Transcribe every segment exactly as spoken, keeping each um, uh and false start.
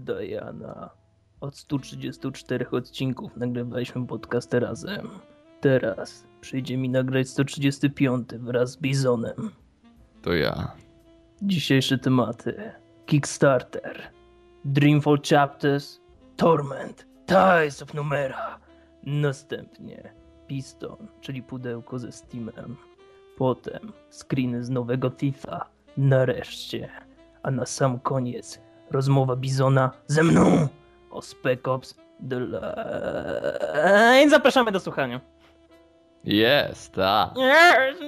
Diana. Od stu trzydziestu czterech odcinków nagrywaliśmy podcasty razem. Teraz przyjdzie mi nagrać sto trzydziesty piąty wraz z Bizonem. To ja. Dzisiejsze tematy: Kickstarter, Dreamfall Chapters, Torment, Ties of Numera. Następnie Piston, czyli pudełko ze Steamem. Potem screeny z nowego Thiefa. Nareszcie. A na sam koniec rozmowa Bizona ze mną o Spec Ops The Line. Zapraszamy do słuchania. Jest, tak. Yes.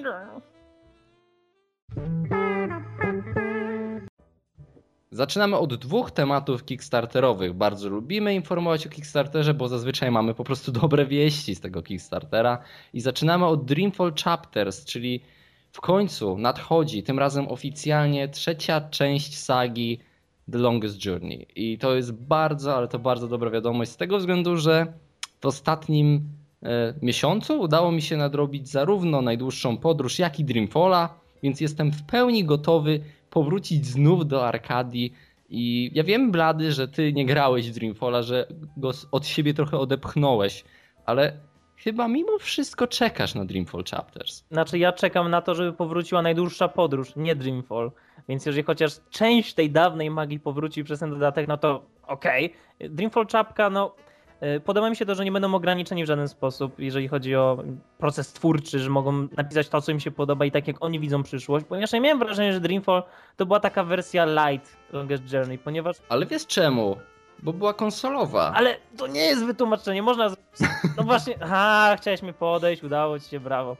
Zaczynamy od dwóch tematów kickstarterowych. Bardzo lubimy informować o Kickstarterze, bo zazwyczaj mamy po prostu dobre wieści z tego Kickstartera. I zaczynamy od Dreamfall Chapters, czyli w końcu nadchodzi, tym razem oficjalnie, trzecia część sagi The Longest Journey. I to jest bardzo, ale to bardzo dobra wiadomość z tego względu, że w ostatnim e, miesiącu udało mi się nadrobić zarówno najdłuższą podróż, jak i Dreamfalla, więc jestem w pełni gotowy powrócić znów do Arkadii. I ja wiem, Blady, że ty nie grałeś w Dreamfalla, że go od siebie trochę odepchnąłeś, ale chyba mimo wszystko czekasz na Dreamfall Chapters. Znaczy ja czekam na to, żeby powróciła najdłuższa podróż, nie Dreamfall. Więc jeżeli chociaż część tej dawnej magii powróci przez ten dodatek, no to okej. Okay. Dreamfall czapka, no podoba mi się to, że nie będą ograniczeni w żaden sposób, jeżeli chodzi o proces twórczy, że mogą napisać to, co im się podoba i tak jak oni widzą przyszłość. Ponieważ ja miałem wrażenie, że Dreamfall to była taka wersja light Longest Journey, ponieważ... Ale wiesz czemu? Bo była konsolowa. Ale to nie jest wytłumaczenie, można... No właśnie, ha, chciałeś mi podejść, udało ci się, brawo.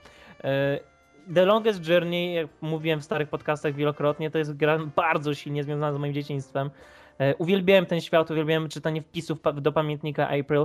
The Longest Journey, jak mówiłem w starych podcastach wielokrotnie, to jest gra bardzo silnie związana z moim dzieciństwem. Uwielbiałem ten świat, uwielbiałem czytanie wpisów do pamiętnika April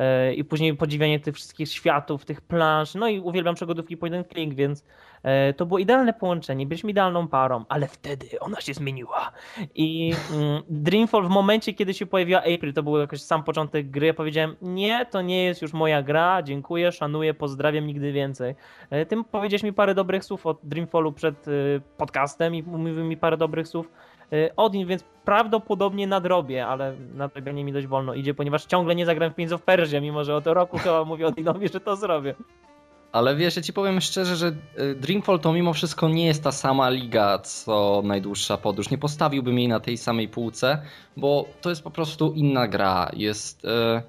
i później podziwianie tych wszystkich światów, tych plansz, no i uwielbiam przygodówki point and click, więc to było idealne połączenie, byliśmy idealną parą, ale wtedy ona się zmieniła i Dreamfall w momencie, kiedy się pojawiła April, to był jakoś sam początek gry, ja powiedziałem, nie, to nie jest już moja gra, dziękuję, szanuję, pozdrawiam, nigdy więcej. Tym powiedziałeś mi parę dobrych słów o Dreamfallu przed podcastem i mówił mi parę dobrych słów Odin, więc prawdopodobnie nadrobię, ale nadrobienie mi dość wolno idzie, ponieważ ciągle nie zagram w Prince of Persia, mimo że od roku chyba mówię Odinowi, że to zrobię. Ale wiesz, ja ci powiem szczerze, że Dreamfall to mimo wszystko nie jest ta sama liga, co najdłuższa podróż. Nie postawiłbym jej na tej samej półce, bo to jest po prostu inna gra. Jest,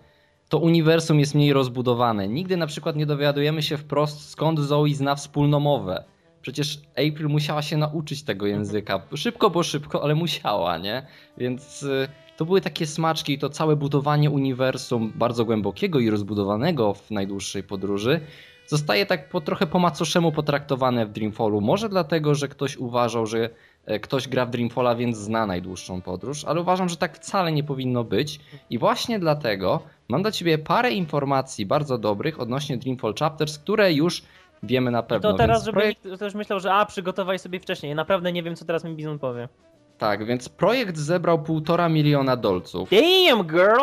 to uniwersum jest mniej rozbudowane. Nigdy na przykład nie dowiadujemy się wprost, skąd Zoe zna wspólną mowę. Przecież April musiała się nauczyć tego języka. Szybko, bo szybko, ale musiała, nie? Więc to były takie smaczki i to całe budowanie uniwersum bardzo głębokiego i rozbudowanego w najdłuższej podróży zostaje tak po, trochę po macoszemu potraktowane w Dreamfallu. Może dlatego, że ktoś uważał, że ktoś gra w Dreamfalla, więc zna najdłuższą podróż, ale uważam, że tak wcale nie powinno być. I właśnie dlatego mam dla ciebie parę informacji bardzo dobrych odnośnie Dreamfall Chapters, które już wiemy na pewno. I to teraz, żeby projekt... nikt też myślał, że a, przygotowaj sobie wcześniej. Naprawdę nie wiem, co teraz mi Bizon powie. Tak, więc projekt zebrał półtora miliona dolców. Damn, girl!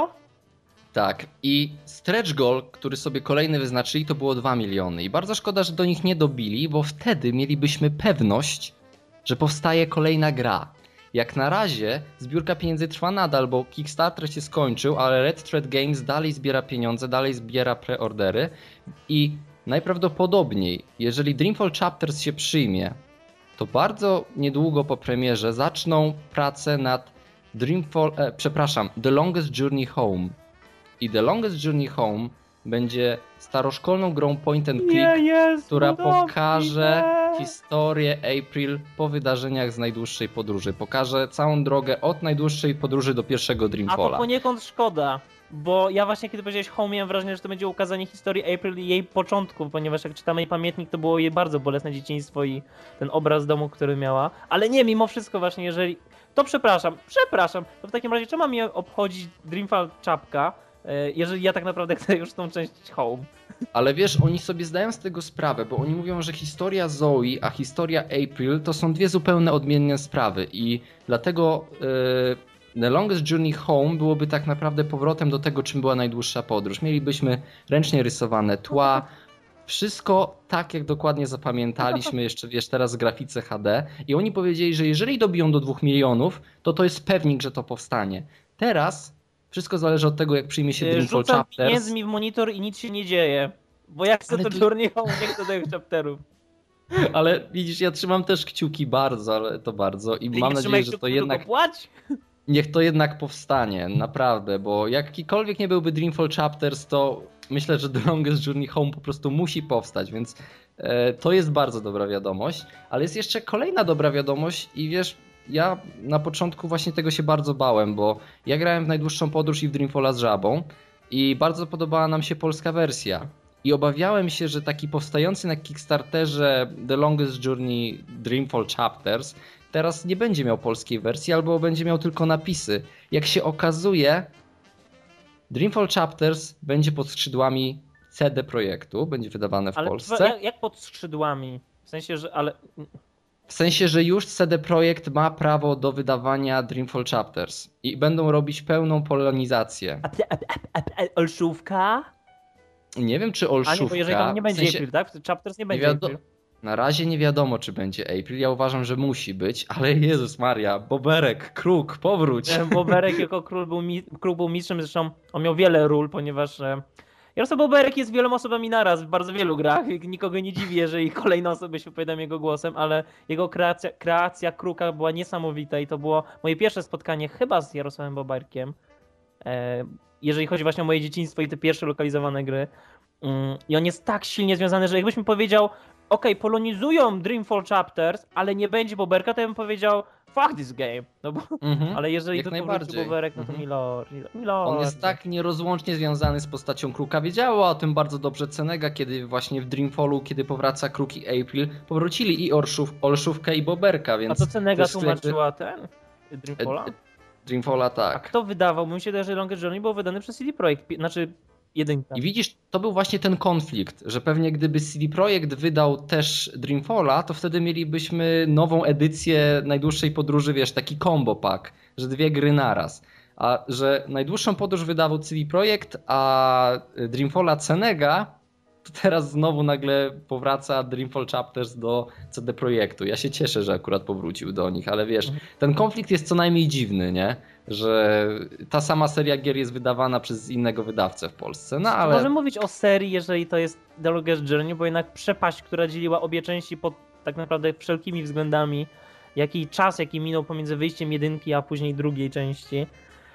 Tak, i stretch goal, który sobie kolejny wyznaczyli, to było dwa miliony. I bardzo szkoda, że do nich nie dobili, bo wtedy mielibyśmy pewność, że powstaje kolejna gra. Jak na razie zbiórka pieniędzy trwa nadal, bo Kickstarter się skończył, ale Red Thread Games dalej zbiera pieniądze, dalej zbiera preordery i najprawdopodobniej, jeżeli Dreamfall Chapters się przyjmie, to bardzo niedługo po premierze zaczną pracę nad Dreamfall, e, przepraszam, The Longest Journey Home. I The Longest Journey Home będzie staroszkolną grą point and click, yes, która no pokaże dobrze. historię April po wydarzeniach z najdłuższej podróży. Pokaże całą drogę od najdłuższej podróży do pierwszego A to Dreamfalla. poniekąd szkoda, bo ja właśnie kiedy powiedziałeś Home, miałem wrażenie, że to będzie ukazanie historii April i jej początku, ponieważ jak czytamy jej pamiętnik, to było jej bardzo bolesne dzieciństwo i ten obraz domu, który miała. Ale nie, mimo wszystko właśnie, jeżeli... To przepraszam, przepraszam, to w takim razie czemu ma mnie obchodzić Dreamfall czapka, jeżeli ja tak naprawdę chcę już tą część Home? Ale wiesz, oni sobie zdają z tego sprawę, bo oni mówią, że historia Zoe, a historia April to są dwie zupełnie odmienne sprawy i dlatego yy, The Longest Journey Home byłoby tak naprawdę powrotem do tego, czym była najdłuższa podróż. Mielibyśmy ręcznie rysowane tła, wszystko tak, jak dokładnie zapamiętaliśmy, jeszcze wiesz, teraz w grafice H D i oni powiedzieli, że jeżeli dobiją do dwóch milionów, to to jest pewnik, że to powstanie. Teraz wszystko zależy od tego, jak przyjmie się Yy, Dreamfall Rzucam Chapters. pieniędzmi w monitor i nic się nie dzieje. Bo jak chcę Ale to tu- Journey Home, nie chcę tych chapterów. Ale widzisz, ja trzymam też kciuki bardzo, ale to bardzo i Ty mam nie nadzieję, trzymaj że to kciuków, jednak... tylko płać. Niech to jednak powstanie, naprawdę, bo jakikolwiek nie byłby Dreamfall Chapters, to myślę, że The Longest Journey Home po prostu musi powstać, więc e, to jest bardzo dobra wiadomość, ale jest jeszcze kolejna dobra wiadomość i wiesz, ja na początku właśnie tego się bardzo bałem, bo ja grałem w Najdłuższą Podróż i w Dreamfalla z żabą i bardzo podobała nam się polska wersja. I obawiałem się, że taki powstający na Kickstarterze The Longest Journey Dreamfall Chapters teraz nie będzie miał polskiej wersji, albo będzie miał tylko napisy. Jak się okazuje, Dreamfall Chapters będzie pod skrzydłami C D Projektu, będzie wydawane w Ale Polsce. jak, jak pod skrzydłami? W sensie, że ale... W sensie, że już C D Projekt ma prawo do wydawania Dreamfall Chapters i będą robić pełną polonizację. A, ty- a, a, a, a olszówka? Nie wiem, czy A nie, olszówka... bo jeżeli tam nie w będzie sensie- April, tak? Chapters nie będzie wiado- April. Na razie nie wiadomo, czy będzie April. Ja uważam, że musi być, ale Jezus Maria, Boberek, Kruk, powróć. E, Boberek jako król był, mi, król był mistrzem, zresztą on miał wiele ról, ponieważ e, Jarosław Boberek jest wieloma osobami naraz w bardzo wielu grach. Nikogo nie dziwi, jeżeli kolejne osoby się wypowiadają jego głosem, ale jego kreacja, kreacja Kruka była niesamowita i to było moje pierwsze spotkanie chyba z Jarosławem Boberkiem. E, jeżeli chodzi właśnie o moje dzieciństwo i te pierwsze lokalizowane gry. Mm, I on jest tak silnie związany, że jakbyś mi powiedział, okej, polonizują Dreamfall Chapters, ale nie będzie Boberka, to ja bym powiedział, fuck this game. No bo, Mhm. ale jeżeli Jak tylko wróci najbardziej. Boberek, no to Mhm. Milord. Milord. On jest tak nierozłącznie związany z postacią Kruka. Wiedziała o tym bardzo dobrze Cenega, kiedy właśnie w Dreamfallu, kiedy powraca Kruk i April, powrócili i Orszów, Olszówkę i Boberka, A więc... to Cenega te sklepy- tłumaczyła ten? Dreamfalla? Dreamfalla A tak. kto wydawał? Mi się wydaje, że Longest Journey był wydany przez C D Projekt, pi- znaczy jedynka. I widzisz, to był właśnie ten konflikt, że pewnie gdyby C D Projekt wydał też Dreamfalla, to wtedy mielibyśmy nową edycję Najdłuższej Podróży, wiesz, taki combo pack, że dwie gry naraz. A że Najdłuższą Podróż wydawał C D Projekt, a Dreamfalla Cenega, to teraz znowu nagle powraca Dreamfall Chapters do C D Projektu. Ja się cieszę, że akurat powrócił do nich, ale wiesz, ten konflikt jest co najmniej dziwny, nie? Że ta sama seria gier jest wydawana przez innego wydawcę w Polsce, no ale... Możemy mówić o serii, jeżeli to jest The Longest Journey, bo jednak przepaść, która dzieliła obie części pod tak naprawdę wszelkimi względami, jaki czas, jaki minął pomiędzy wyjściem jedynki, a później drugiej części.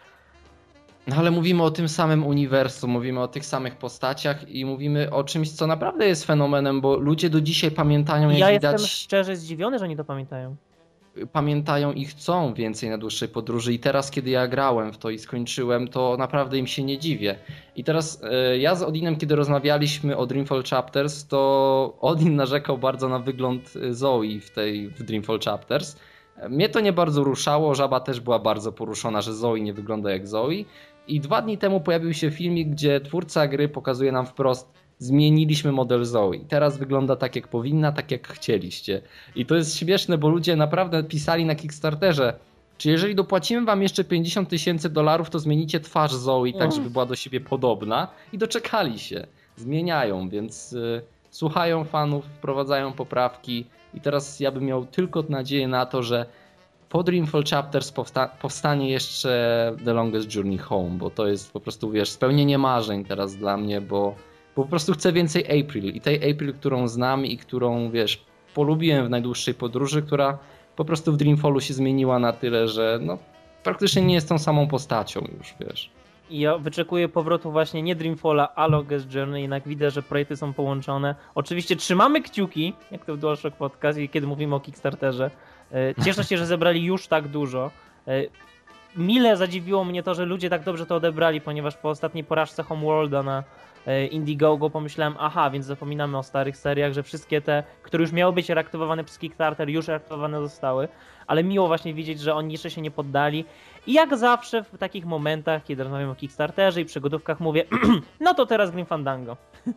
No ale mówimy o tym samym uniwersum, mówimy o tych samych postaciach i mówimy o czymś, co naprawdę jest fenomenem, bo ludzie do dzisiaj pamiętają, jak Ja widać, jestem szczerze zdziwiony, że oni to pamiętają. pamiętają i chcą więcej na dłuższej podróży i teraz, kiedy ja grałem w to i skończyłem, to naprawdę im się nie dziwię. I teraz e, ja z Odinem, kiedy rozmawialiśmy o Dreamfall Chapters, to Odin narzekał bardzo na wygląd Zoe w tej w Dreamfall Chapters. Mnie to nie bardzo ruszało, Żaba też była bardzo poruszona, że Zoe nie wygląda jak Zoe. I dwa dni temu pojawił się filmik, gdzie twórca gry pokazuje nam wprost: zmieniliśmy model Zoe. Teraz wygląda tak, jak powinna, tak jak chcieliście. I to jest śmieszne, bo ludzie naprawdę pisali na Kickstarterze: czy jeżeli dopłacimy wam jeszcze pięćdziesiąt tysięcy dolarów, to zmienicie twarz Zoe tak, żeby była do siebie podobna. I doczekali się. Zmieniają, więc y, słuchają fanów, wprowadzają poprawki. I teraz ja bym miał tylko nadzieję na to, że po Dreamfall Chapters powsta- powstanie jeszcze The Longest Journey Home, bo to jest po prostu, wiesz, spełnienie marzeń teraz dla mnie, bo bo po prostu chcę więcej April i tej April, którą znam i którą, wiesz, polubiłem w Najdłuższej Podróży, która po prostu w Dreamfallu się zmieniła na tyle, że no praktycznie nie jest tą samą postacią już, wiesz. I ja wyczekuję powrotu właśnie nie Dreamfalla, a Longest Journey, jednak widzę, że projekty są połączone. Oczywiście trzymamy kciuki, jak to w DualShock Podcast, i kiedy mówimy o Kickstarterze. Cieszę się, że zebrali już tak dużo. Mile zadziwiło mnie to, że ludzie tak dobrze to odebrali, ponieważ po ostatniej porażce Homeworlda na Indiegogo pomyślałem, aha, więc zapominamy o starych seriach, że wszystkie te, które już miały być reaktywowane przez Kickstarter, już reaktywowane zostały, ale miło właśnie widzieć, że oni jeszcze się nie poddali. I jak zawsze w takich momentach, kiedy rozmawiam o Kickstarterze i przygodówkach, mówię, no to teraz Grim Fandango.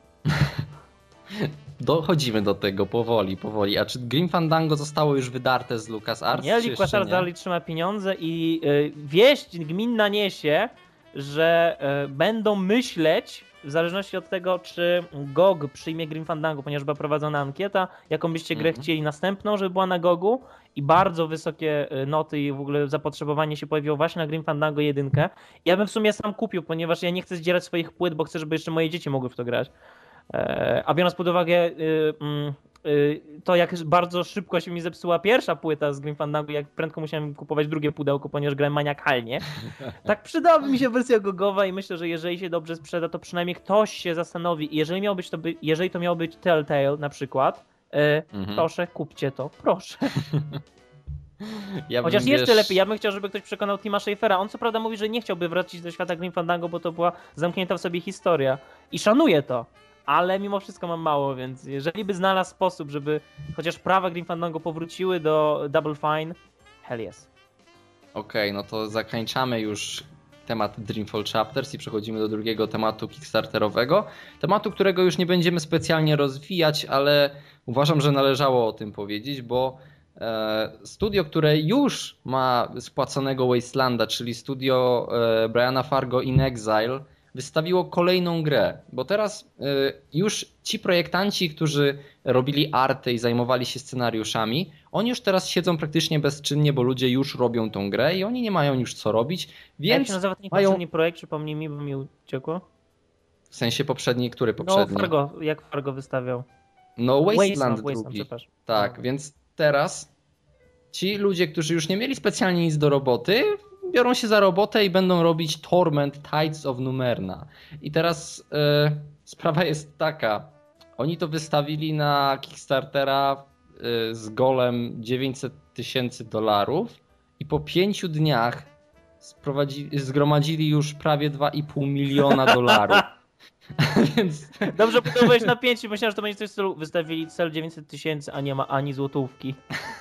Dochodzimy do tego powoli, powoli. A czy Grim Fandango zostało już wydarte z LucasArts? Nie, czy LucasArts jeszcze nie? dalej trzyma pieniądze i y, wieść gminna niesie, że e, będą myśleć, w zależności od tego, czy G O G przyjmie Grim Fandango, ponieważ była prowadzona ankieta, jaką byście grę Mhm. chcieli następną, żeby była na Gogu, i bardzo wysokie e, noty i w ogóle zapotrzebowanie się pojawiło właśnie na Grim Fandango jeden. Ja bym w sumie sam kupił, ponieważ ja nie chcę zdzierać swoich płyt, bo chcę, żeby jeszcze moje dzieci mogły w to grać. E, A biorąc pod uwagę y, mm, y, to, jak bardzo szybko się mi zepsuła pierwsza płyta z Grim Fandango, jak prędko musiałem kupować drugie pudełko, ponieważ grałem maniakalnie, tak przydałaby mi się wersja gogowa i myślę, że jeżeli się dobrze sprzeda, to przynajmniej ktoś się zastanowi. I jeżeli miał być to, by, jeżeli to miało być Telltale na przykład, y, Mhm. proszę, kupcie to, proszę. Ja bym, Chociaż jeszcze wiesz, lepiej, ja bym chciał, żeby ktoś przekonał Tima Schafera. On co prawda mówi, że nie chciałby wrócić do świata Grim Fandango, bo to była zamknięta w sobie historia. I szanuję to, ale mimo wszystko mam mało, więc jeżeli by znalazł sposób, żeby chociaż prawa Grim Fandango powróciły do Double Fine, hell yes. Okej, no to zakończamy już temat Dreamfall Chapters i przechodzimy do drugiego tematu kickstarterowego. Tematu, którego już nie będziemy specjalnie rozwijać, ale uważam, że należało o tym powiedzieć, bo e, studio, które już ma spłaconego Wastelanda, czyli studio e, Briana Fargo In Exile, wystawiło kolejną grę, bo teraz e, już ci projektanci, którzy robili arty i zajmowali się scenariuszami, oni już teraz siedzą praktycznie bezczynnie, bo ludzie już robią tą grę i oni nie mają już co robić, Więc... Jak więc się nazywa ten mają... poprzedni projekt? Przypomnij mi, bo mi uciekło. W sensie poprzedni, który No poprzedni? Fargo, jak Fargo wystawiał? No Wasteland Wasteland, drugi. Wasteland, przepraszam. Tak, No. więc teraz ci ludzie, którzy już nie mieli specjalnie nic do roboty, biorą się za robotę i będą robić Torment Tides of Numerna. I teraz e, sprawa jest taka. Oni to wystawili na Kickstartera e, z golem dziewięćset tysięcy dolarów i po pięciu dniach sprowadzi- zgromadzili już prawie dwa i pół miliona dolarów. Więc... Dobrze budowałeś napięcie, myślałem, że to będzie coś w stylu, wystawili cel dziewięćset tysięcy, a nie ma ani złotówki.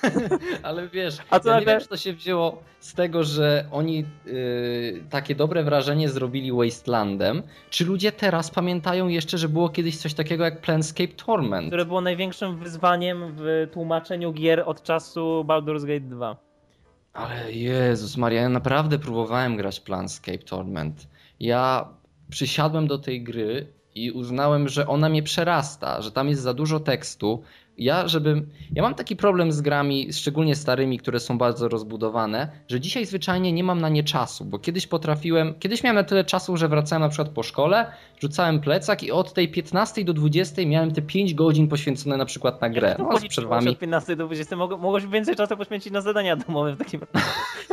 Ale wiesz, A co ja nie nagle? wiem, czy to się wzięło z tego, że oni yy, takie dobre wrażenie zrobili Wastelandem, czy ludzie teraz pamiętają jeszcze, że było kiedyś coś takiego jak Planescape Torment? Które było największym wyzwaniem w tłumaczeniu gier od czasu Baldur's Gate dwa. Ale Jezus Maria, ja naprawdę próbowałem grać Planescape Torment. Ja przysiadłem do tej gry i uznałem, że ona mnie przerasta, że tam jest za dużo tekstu. Ja, żebym... ja mam taki problem z grami, szczególnie starymi, które są bardzo rozbudowane, że dzisiaj zwyczajnie nie mam na nie czasu, bo kiedyś potrafiłem, kiedyś miałem na tyle czasu, że wracałem na przykład po szkole, rzucałem plecak i od tej piętnastej do dwudziestej miałem te pięć godzin poświęcone na przykład na grę. Jak to No, z przerwami. Od piętnastej do dwudziestej Mogło, mogłeś więcej czasu poświęcić na zadania domowe w takim razie.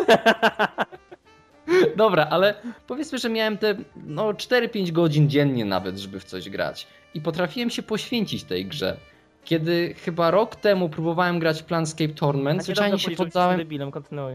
Dobra, ale powiedzmy, że miałem te no, cztery pięć godzin dziennie nawet, żeby w coś grać. I potrafiłem się poświęcić tej grze. Kiedy chyba rok temu próbowałem grać Planescape Torment, zwyczajnie się poddałem... debilem, kontynuuj.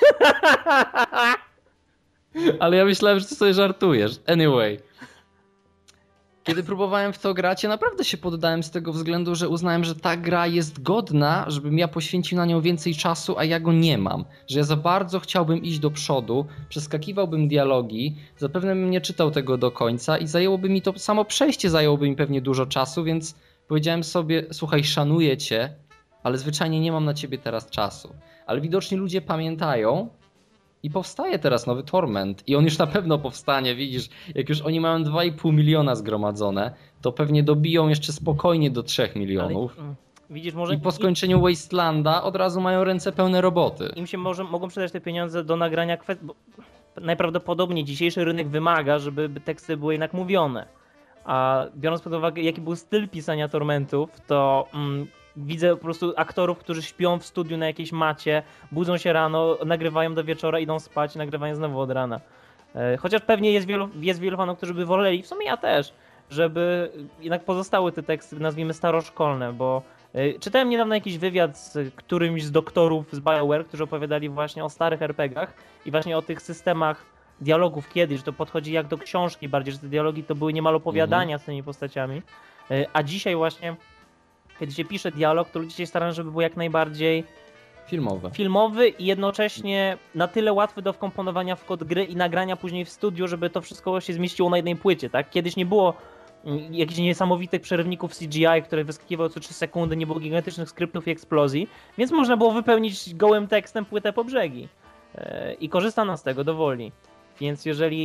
Ale ja myślałem, że ty sobie żartujesz. Anyway. Kiedy próbowałem w to grać, ja naprawdę się poddałem z tego względu, że uznałem, że ta gra jest godna, żebym ja poświęcił na nią więcej czasu, a ja go nie mam. Że ja za bardzo chciałbym iść do przodu, przeskakiwałbym dialogi, zapewne bym nie czytał tego do końca i zajęłoby mi to samo przejście, zajęłoby mi pewnie dużo czasu, więc powiedziałem sobie, słuchaj, szanuję cię, ale zwyczajnie nie mam na ciebie teraz czasu. Ale widocznie ludzie pamiętają, i powstaje teraz nowy Torment i on już na pewno powstanie, widzisz, jak już oni mają dwa i pół miliona zgromadzone, to pewnie dobiją jeszcze spokojnie do trzech milionów. Ale, widzisz, może I po skończeniu Wastelanda od razu mają ręce pełne roboty. Im się może, mogą przydać te pieniądze do nagrania kwestii, bo najprawdopodobniej dzisiejszy rynek wymaga, żeby teksty były jednak mówione. A biorąc pod uwagę, jaki był styl pisania Tormentów, to mm, widzę po prostu aktorów, którzy śpią w studiu na jakiejś macie, budzą się rano, nagrywają do wieczora, idą spać i nagrywają znowu od rana. E, chociaż pewnie jest wielu, jest wielu fanów, którzy by woleli, w sumie ja też, żeby jednak pozostały te teksty, nazwijmy staroszkolne, bo e, czytałem niedawno jakiś wywiad z którymś z doktorów z BioWare, którzy opowiadali właśnie o starych er pe gach i właśnie o tych systemach dialogów kiedyś, że to podchodzi jak do książki bardziej, że te dialogi to były niemal opowiadania mhm. z tymi postaciami, e, a dzisiaj właśnie kiedy się pisze dialog, to ludzie się starają, żeby był jak najbardziej filmowy. filmowy i jednocześnie na tyle łatwy do wkomponowania w kod gry i nagrania później w studiu, żeby to wszystko się zmieściło na jednej płycie, tak? Kiedyś nie było jakichś niesamowitych przerywników C G I, które wyskakiwały co trzy sekundy, nie było gigantycznych skryptów i eksplozji, więc można było wypełnić gołym tekstem płytę po brzegi. I korzystano z tego dowoli. Więc jeżeli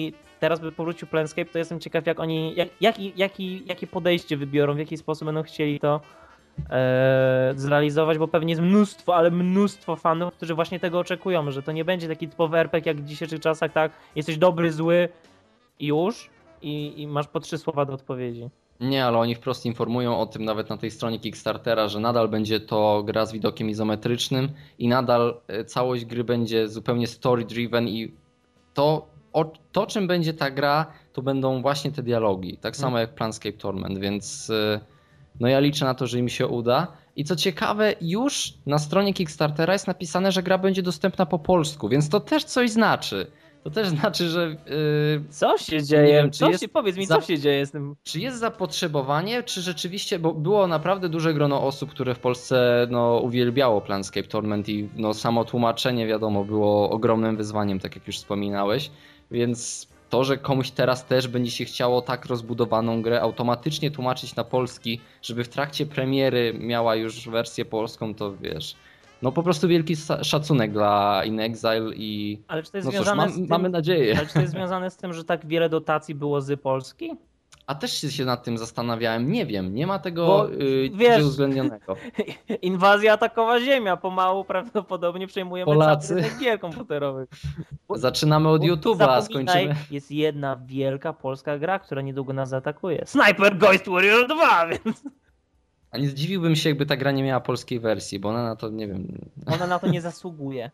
teraz by powrócił Planescape, to jestem ciekaw, jak oni, jak, jaki, jaki, jakie podejście wybiorą, w jaki sposób będą chcieli to e, zrealizować, bo pewnie jest mnóstwo, ale mnóstwo fanów, którzy właśnie tego oczekują, że to nie będzie taki typowy er pe gie jak w dzisiejszych czasach, tak, jesteś dobry, zły i już i, i masz po trzy słowa do odpowiedzi. Nie, ale oni wprost informują o tym nawet na tej stronie Kickstartera, że nadal będzie to gra z widokiem izometrycznym i nadal e, całość gry będzie zupełnie story-driven i to, o, to czym będzie ta gra, to będą właśnie te dialogi, tak samo jak Planescape Torment, więc e, no ja liczę na to, że im się uda. I co ciekawe, już na stronie Kickstartera jest napisane, że gra będzie dostępna po polsku, więc to też coś znaczy. To też znaczy, że... Yy, co się dzieje? Nie wiem, czy co jest się, powiedz mi, za- co się dzieje z tym? Czy jest zapotrzebowanie, czy rzeczywiście, bo było naprawdę duże grono osób, które w Polsce no, uwielbiało Planescape Torment i no, samo tłumaczenie wiadomo było ogromnym wyzwaniem, tak jak już wspominałeś, więc to, że komuś teraz też będzie się chciało tak rozbudowaną grę automatycznie tłumaczyć na polski, żeby w trakcie premiery miała już wersję polską, to wiesz, no po prostu wielki sa- szacunek dla In Exile i Ale czy to jest no cóż, związane mam, z tym, mamy nadzieję. ale czy to jest związane z tym, że tak wiele dotacji było z Polski? A też się nad tym zastanawiałem, nie wiem, nie ma tego Bo, yy, wiesz, uwzględnionego. Inwazja atakowa Ziemia, pomału prawdopodobnie przejmujemy Polacy. cały rynek gier komputerowych. Bo- Zaczynamy od bo YouTube'a, a zapominaj, skończymy... jest jedna wielka polska gra, która niedługo nas zaatakuje. Sniper Ghost Warrior dwa, więc A nie zdziwiłbym się, jakby ta gra nie miała polskiej wersji, bo ona na to, nie wiem... ona na to nie zasługuje.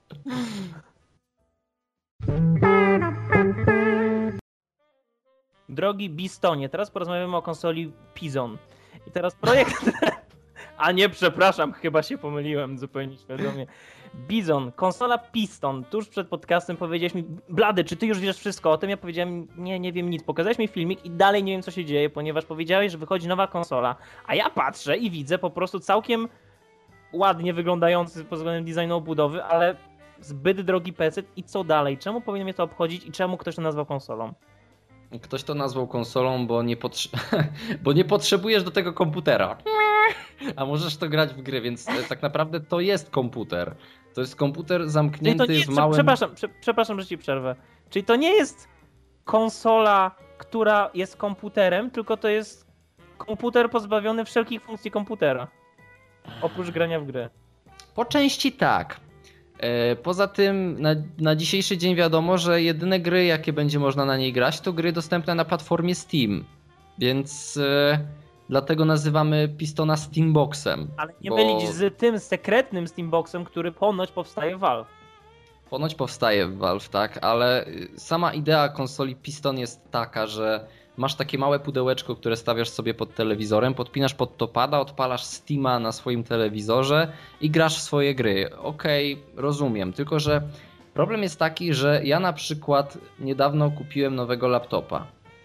Drogi Bistonie, teraz porozmawiamy o konsoli Pizon. I teraz projekt... A nie, przepraszam, chyba się pomyliłem zupełnie świadomie. Bizon, konsola Piston. Tuż przed podcastem powiedziałeś mi, Blady, czy ty już wiesz wszystko o tym? Ja powiedziałem, nie, nie wiem nic. Pokazałeś mi filmik i dalej nie wiem, co się dzieje, ponieważ powiedziałeś, że wychodzi nowa konsola. A ja patrzę i widzę po prostu całkiem ładnie wyglądający pod względem designu obudowy, ale zbyt drogi P C i co dalej? Czemu powinien mnie to obchodzić i czemu ktoś to nazwał konsolą? Ktoś to nazwał konsolą, bo nie, potrze... bo nie potrzebujesz do tego komputera. A możesz to grać w gry, więc tak naprawdę to jest komputer. To jest komputer Czyli zamknięty to nie jest, w małym... przepraszam, prze, przepraszam, że ci przerwę. Czyli to nie jest konsola, która jest komputerem, tylko to jest komputer pozbawiony wszelkich funkcji komputera. Oprócz grania w gry. Po części tak. E, Poza tym na, na dzisiejszy dzień wiadomo, że jedyne gry, jakie będzie można na niej grać, to gry dostępne na platformie Steam. Więc e, dlatego nazywamy Pistona Steamboxem. Ale nie bo mylić z tym sekretnym Steamboxem, który ponoć powstaje w Valve. Ponoć powstaje w Valve, tak, ale sama idea konsoli Piston jest taka, że masz takie małe pudełeczko, które stawiasz sobie pod telewizorem, podpinasz pod to pada, odpalasz Steama na swoim telewizorze i grasz w swoje gry. Okej, rozumiem, tylko że problem jest taki, że ja na przykład niedawno kupiłem nowego laptopa.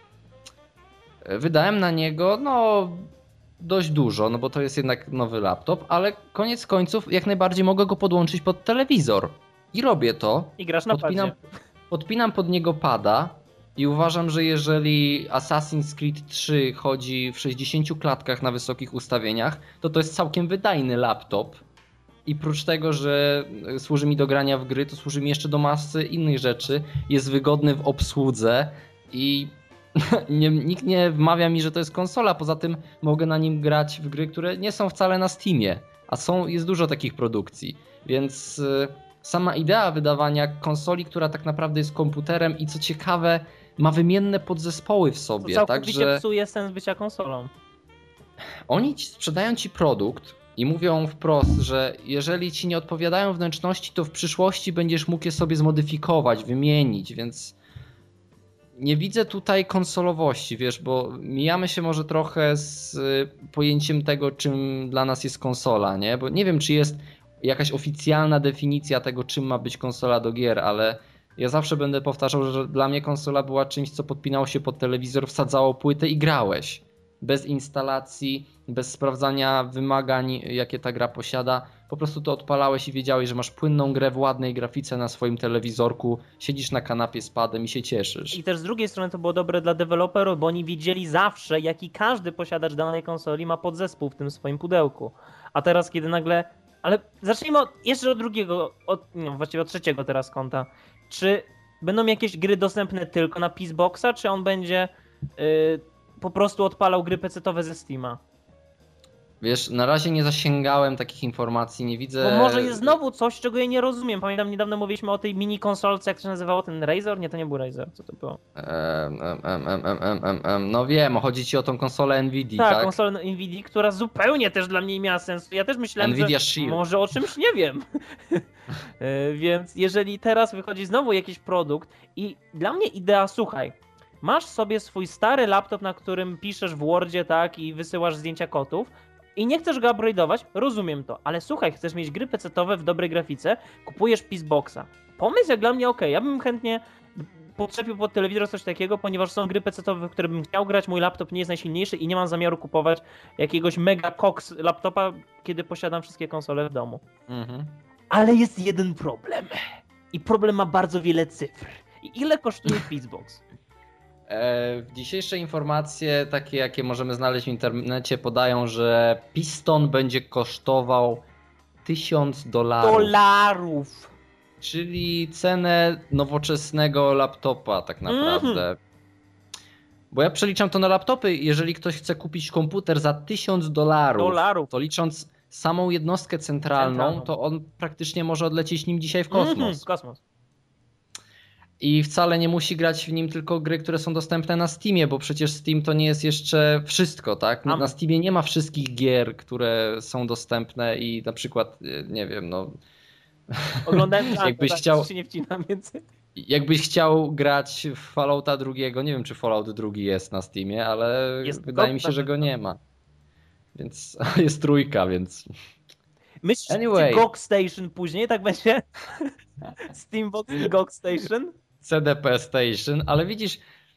Wydałem na niego, no, dość dużo, no bo to jest jednak nowy laptop, ale koniec końców jak najbardziej mogę go podłączyć pod telewizor. I robię to. I grasz na Podpinam, padzie. podpinam pod niego pada i uważam, że jeżeli Assassin's Creed trzy chodzi w sześćdziesięciu klatkach na wysokich ustawieniach, to to jest całkiem wydajny laptop. I prócz tego, że służy mi do grania w gry, to służy mi jeszcze do masy innych rzeczy. Jest wygodny w obsłudze i nie, nikt nie wmawia mi, że to jest konsola. Poza tym mogę na nim grać w gry, które nie są wcale na Steamie. A są, jest dużo takich produkcji. Więc sama idea wydawania konsoli, która tak naprawdę jest komputerem i co ciekawe ma wymienne podzespoły w To sobie. całkowicie Także psuje sens bycia konsolą. oni ci sprzedają ci produkt i mówią wprost, że jeżeli ci nie odpowiadają wnętrzności, to w przyszłości będziesz mógł je sobie zmodyfikować, wymienić, więc nie widzę tutaj konsolowości, wiesz, bo mijamy się może trochę z pojęciem tego, czym dla nas jest konsola, nie? Bo nie wiem, czy jest jakaś oficjalna definicja tego, czym ma być konsola do gier, ale ja zawsze będę powtarzał, że dla mnie konsola była czymś, co podpinało się pod telewizor, wsadzało płytę i grałeś. Bez instalacji, bez sprawdzania wymagań, jakie ta gra posiada. Po prostu to odpalałeś i wiedziałeś, że masz płynną grę w ładnej grafice na swoim telewizorku, siedzisz na kanapie z padem i się cieszysz. I też z drugiej strony to było dobre dla deweloperów, bo oni wiedzieli zawsze, jaki każdy posiadacz danej konsoli ma podzespół w tym swoim pudełku. A teraz, kiedy nagle... Ale zacznijmy od, jeszcze od drugiego, od, no, właściwie od trzeciego teraz kąta. Czy Będą jakieś gry dostępne tylko na Peaceboxa, czy on będzie yy, po prostu odpalał gry pecetowe ze Steama? Wiesz, na razie nie zasięgałem takich informacji, nie widzę... Bo może jest znowu coś, czego ja nie rozumiem. Pamiętam, niedawno mówiliśmy o tej mini konsolce, jak to się nazywało, ten Razer? Nie, to nie był Razer, co to było? Em, em, em, em, em, em, em. No wiem, chodzi ci o tą konsolę Nvidia, Tak, tak? konsolę Nvidia, która zupełnie też dla mnie nie miała sensu. Ja też myślałem, Nvidia że Shield. może o czymś nie wiem. E, Więc jeżeli teraz wychodzi znowu jakiś produkt i dla mnie idea, słuchaj, masz sobie swój stary laptop, na którym piszesz w Wordzie, tak, i wysyłasz zdjęcia kotów i nie chcesz go upgrade'ować, rozumiem to, ale słuchaj, chcesz mieć gry pecetowe w dobrej grafice, kupujesz Peaceboxa. Pomysł jak dla mnie okej, ja bym chętnie podczepił pod telewizor coś takiego, ponieważ są gry pecetowe, w które bym chciał grać, mój laptop nie jest najsilniejszy i nie mam zamiaru kupować jakiegoś mega cox laptopa, kiedy posiadam wszystkie konsole w domu. Mhm. Ale jest jeden problem. I problem ma bardzo wiele cyfr. I ile kosztuje Peacebox? E, Dzisiejsze informacje, takie jakie możemy znaleźć w internecie, podają, że Piston będzie kosztował tysiąc dolarów. Dolarów! Czyli cenę nowoczesnego laptopa tak naprawdę. Mhm. Bo ja przeliczam to na laptopy, jeżeli ktoś chce kupić komputer za tysiąc dolarów, Dolarów. to licząc samą jednostkę centralną, Centralną. to on praktycznie może odlecieć nim dzisiaj w kosmos. Mhm, kosmos. I wcale nie musi grać w nim tylko gry, które są dostępne na Steamie, bo przecież Steam to nie jest jeszcze wszystko, tak? Amen. Na Steamie nie ma wszystkich gier, które są dostępne i na przykład, nie wiem, no... Oglądałem Jakbyś tak, chciał- się nie wcinam, więc... Jakbyś chciał grać w Fallouta drugiego, nie wiem czy Fallout drugi jest na Steamie, ale Jest wydaje go- mi się, że go nie ma. Więc jest trójka, więc... Myślisz, że Anyway. będzie G O G Station później, tak będzie? Steambox i G O G Station? C D P Station, ale widzisz...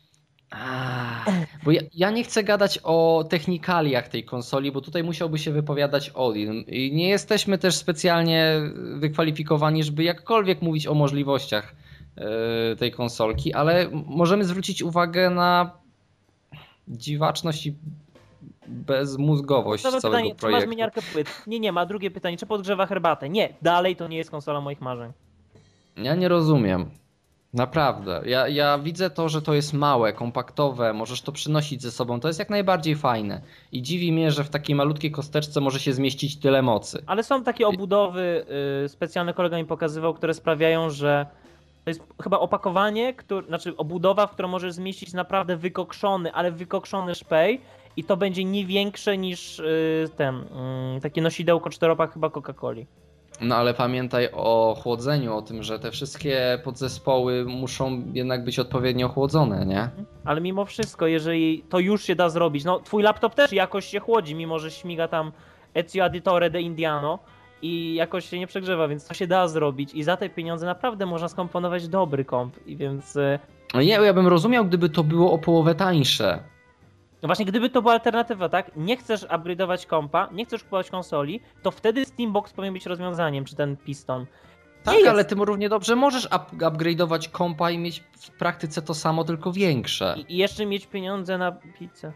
A, bo ja, ja nie chcę gadać o technikaliach tej konsoli, bo tutaj musiałby się wypowiadać Odin. I nie jesteśmy też specjalnie wykwalifikowani, żeby jakkolwiek mówić o możliwościach yy, tej konsolki, ale m- możemy zwrócić uwagę na dziwaczność i bezmózgowość Podstawowe całego pytanie, czy masz projektu. zmieniarkę płyt? Nie, nie ma. Drugie pytanie, czy podgrzewa herbatę? Nie, dalej to nie jest konsola moich marzeń. Ja nie rozumiem. Naprawdę. Ja, ja widzę to, że to jest małe, kompaktowe, możesz to przynosić ze sobą. To jest jak najbardziej fajne. I dziwi mnie, że w takiej malutkiej kosteczce może się zmieścić tyle mocy. Ale są takie obudowy, yy, specjalny kolega mi pokazywał, które sprawiają, że to jest chyba opakowanie, które, znaczy obudowa, w którą możesz zmieścić naprawdę wykokszony, ale wykokszony szpej i to będzie nie większe niż yy, ten, yy, takie nosidełko czteropak chyba Coca-Coli. No ale pamiętaj o chłodzeniu, o tym, że te wszystkie podzespoły muszą jednak być odpowiednio chłodzone, nie? Ale mimo wszystko, jeżeli to już się da zrobić, no twój laptop też jakoś się chłodzi, mimo że śmiga tam Ezio Auditore de Indiano i jakoś się nie przegrzewa, więc to się da zrobić i za te pieniądze naprawdę można skomponować dobry komp i więc... y, No nie, ja bym rozumiał, gdyby to było o połowę tańsze. No właśnie, gdyby to była alternatywa, tak? Nie chcesz upgrade'ować kompa, nie chcesz kupować konsoli, to wtedy Steambox powinien być rozwiązaniem, czy ten Piston. Tak, jest. ale ty równie dobrze możesz up- upgrade'ować kompa i mieć w praktyce to samo, tylko większe. I, i jeszcze mieć pieniądze na pizzę.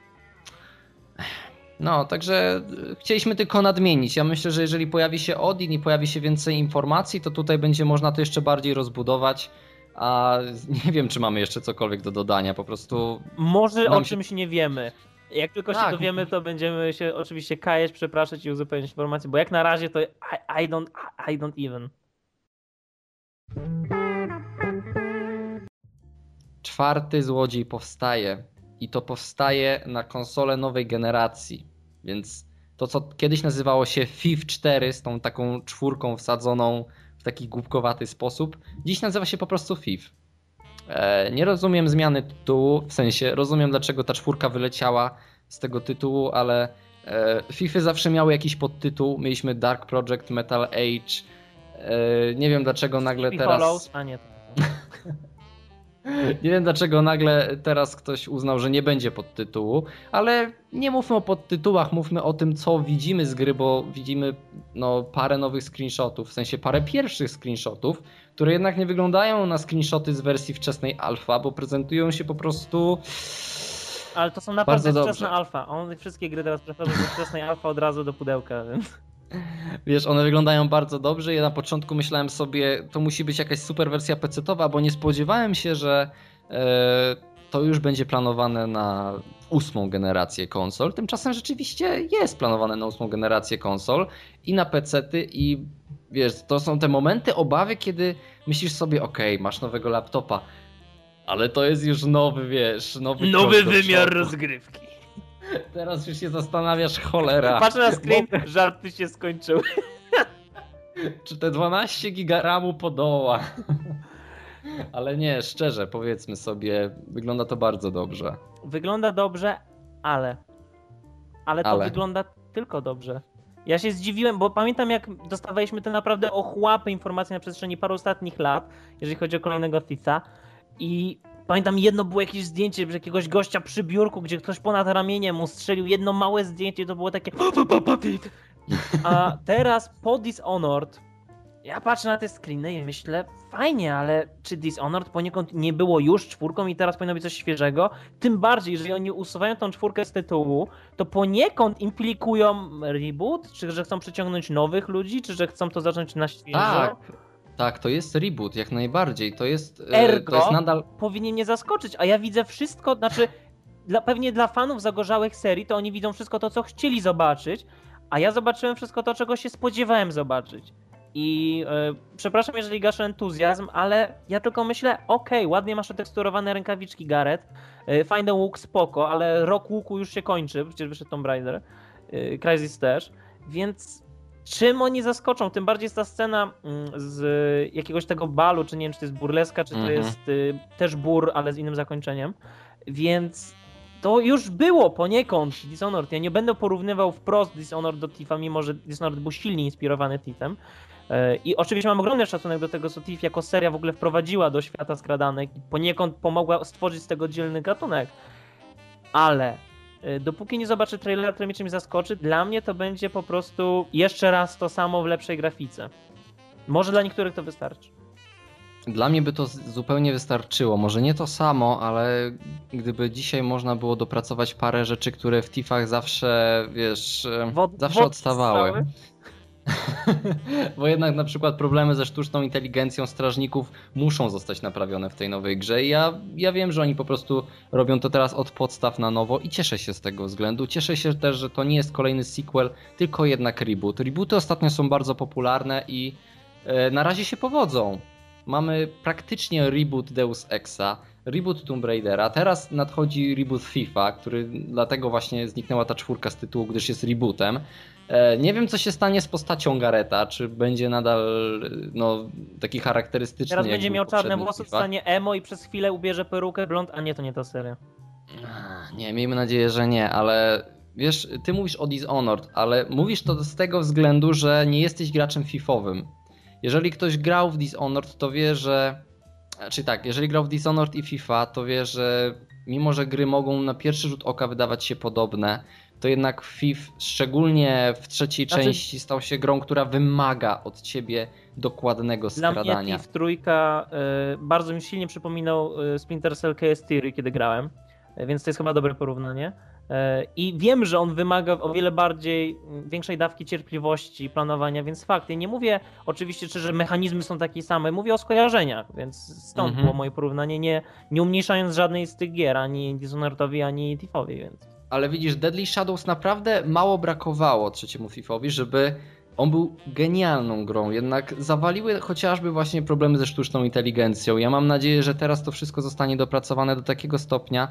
No, także y, chcieliśmy tylko nadmienić. Ja myślę, że jeżeli pojawi się Odin i pojawi się więcej informacji, to tutaj będzie można to jeszcze bardziej rozbudować. A nie wiem, czy mamy jeszcze cokolwiek do dodania, po prostu... Może Nam o się- czymś nie wiemy. Jak tylko się Tak. dowiemy, to będziemy się oczywiście kajać, przepraszać i uzupełnić informacje, bo jak na razie to I, I don't I don't even. Czwarty złodziej powstaje i to powstaje na konsolę nowej generacji, więc to co kiedyś nazywało się FIFA cztery z tą taką czwórką wsadzoną w taki głupkowaty sposób, dziś nazywa się po prostu FIFA. E, nie rozumiem zmiany tytułu, w sensie rozumiem dlaczego ta czwórka wyleciała z tego tytułu, ale e, FIFA zawsze miały jakiś podtytuł, mieliśmy Dark Project, Metal Age, e, nie wiem dlaczego nagle Sleepy teraz... Hollows? A nie. Nie wiem dlaczego nagle teraz ktoś uznał, że nie będzie podtytułu, ale nie mówmy o podtytułach, mówmy o tym, co widzimy z gry, bo widzimy no, parę nowych screenshotów, w sensie parę pierwszych screenshotów, które jednak nie wyglądają na screenshoty z wersji wczesnej alfa, bo prezentują się po prostu... Ale to są naprawdę Bardzo wczesna dobrze. alfa. On wszystkie gry teraz preferują do wczesnej alfa od razu do pudełka, więc... Wiesz, one wyglądają bardzo dobrze. Ja na początku myślałem sobie, to musi być jakaś super wersja pecetowa, bo nie spodziewałem się, że e, to już będzie planowane na ósmą generację konsol. Tymczasem rzeczywiście jest planowane na ósmą generację konsol i na pecety i wiesz, to są te momenty obawy, kiedy myślisz sobie, okej, masz nowego laptopa, ale to jest już nowy, wiesz, nowy Nowy krok do wymiar przodu. rozgrywki. Teraz już się zastanawiasz, cholera. Patrz na screen, żarty się skończyły. Czy te dwanaście giga ramu podoła? Ale nie, szczerze, powiedzmy sobie, wygląda to bardzo dobrze. Wygląda dobrze, ale... Ale to Ale. wygląda tylko dobrze. Ja się zdziwiłem, bo pamiętam jak dostawaliśmy te naprawdę ochłapy informacji na przestrzeni paru ostatnich lat, jeżeli chodzi o kolejnego Thiefa. I pamiętam jedno było jakieś zdjęcie jakiegoś gościa przy biurku, gdzie ktoś ponad ramieniem mu strzelił jedno małe zdjęcie, to było takie... A teraz po Dishonored ja patrzę na te screeny i myślę, fajnie, ale czy Dishonored poniekąd nie było już czwórką i teraz powinno być coś świeżego? Tym bardziej, jeżeli oni usuwają tą czwórkę z tytułu, to poniekąd implikują reboot? Czy że chcą przyciągnąć nowych ludzi? Czy że chcą to zacząć na świeżo? Tak, tak, to jest reboot, jak najbardziej. To jest, e, Ergo to jest nadal... powinien mnie zaskoczyć, a ja widzę wszystko, znaczy dla, pewnie dla fanów zagorzałych serii to oni widzą wszystko to, co chcieli zobaczyć, a ja zobaczyłem wszystko to, czego się spodziewałem zobaczyć. I e, przepraszam, jeżeli gaszę entuzjazm, ale ja tylko myślę, okej, okay, ładnie masz oteksturowane rękawiczki, Gareth, e, fajny łuk, spoko, ale rok łuku już się kończy, przecież wyszedł Tomb Raider, e, Crysis też, więc czym oni zaskoczą? Tym bardziej jest ta scena mm, z jakiegoś tego balu, czy nie wiem, czy to jest burleska, czy to Mhm. jest y, też bur, ale z innym zakończeniem, więc to już było poniekąd Dishonored. Ja nie będę porównywał wprost Dishonored do Thiefa, mimo że Dishonored był silnie inspirowany Thiefem. I oczywiście mam ogromny szacunek do tego, co Thief jako seria w ogóle wprowadziła do świata skradanek i poniekąd pomogła stworzyć z tego dzielny gatunek. Ale dopóki nie zobaczę trailera, który mnie czymś zaskoczy, dla mnie to będzie po prostu jeszcze raz to samo w lepszej grafice. Może dla niektórych to wystarczy. Dla mnie by to z- zupełnie wystarczyło. Może nie to samo, ale gdyby dzisiaj można było dopracować parę rzeczy, które w Thiefach zawsze, wiesz, e, Wod- zawsze wod- odstawały. strzały. Bo jednak na przykład problemy ze sztuczną inteligencją strażników muszą zostać naprawione w tej nowej grze i ja, ja wiem, że oni po prostu robią to teraz od podstaw na nowo i cieszę się z tego względu. Cieszę się też, że to nie jest kolejny sequel, tylko jednak reboot. Rebooty ostatnio są bardzo popularne i e, na razie się powodzą. Mamy praktycznie reboot Deus Exa, reboot Tomb Raidera, teraz nadchodzi reboot FIFA, który dlatego właśnie zniknęła ta czwórka z tytułu, gdyż jest rebootem. E, Nie wiem, co się stanie z postacią Gareta, czy będzie nadal no, taki charakterystyczny. Teraz jak będzie był miał w czarne poprzednich włosy, Thiefach. stanie emo i przez chwilę ubierze perukę blond, a nie, to nie ta seria. Nie, miejmy nadzieję, że nie, ale wiesz, ty mówisz o Dishonored, ale mówisz to z tego względu, że nie jesteś graczem fifowym. Jeżeli ktoś grał w Dishonored, to wie, że... Czy tak, jeżeli grał w Dishonored i FIFA, to wie, że mimo, że gry mogą na pierwszy rzut oka wydawać się podobne, to jednak F I F, szczególnie w trzeciej Znaczy- części, stał się grą, która wymaga od ciebie dokładnego Dla mnie skradania. Thief trójka y, bardzo mi silnie przypominał y, Splinter Cell K S Theory, kiedy grałem, y, więc to jest chyba dobre porównanie. Y, I wiem, że on wymaga o wiele bardziej, y, większej dawki cierpliwości, planowania, więc fakt, ja nie mówię oczywiście, czy że mechanizmy są takie same, mówię o skojarzeniach, więc stąd Mhm. było moje porównanie, nie, nie umniejszając żadnej z tych gier, ani Dishonoredowi, ani Thiefowi, więc... Ale widzisz, Deadly Shadows naprawdę mało brakowało trzeciemu Thiefowi, żeby on był genialną grą, jednak zawaliły chociażby właśnie problemy ze sztuczną inteligencją. Ja mam nadzieję, że teraz to wszystko zostanie dopracowane do takiego stopnia,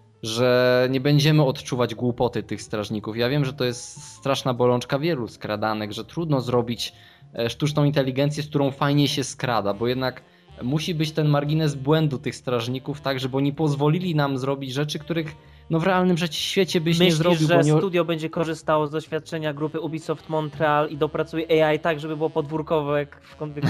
że nie będziemy odczuwać głupoty tych strażników. Ja wiem, że to jest straszna bolączka wielu skradanek, że trudno zrobić e, sztuczną inteligencję, z którą fajnie się skrada, bo jednak musi być ten margines błędu tych strażników, tak, żeby oni pozwolili nam zrobić rzeczy, których no w realnym życiu- świecie byś nie Myślisz, zrobił, że bo nie... studio będzie korzystało z doświadczenia grupy Ubisoft Montreal i dopracuje A I tak, żeby było podwórkowe jak w kontekście...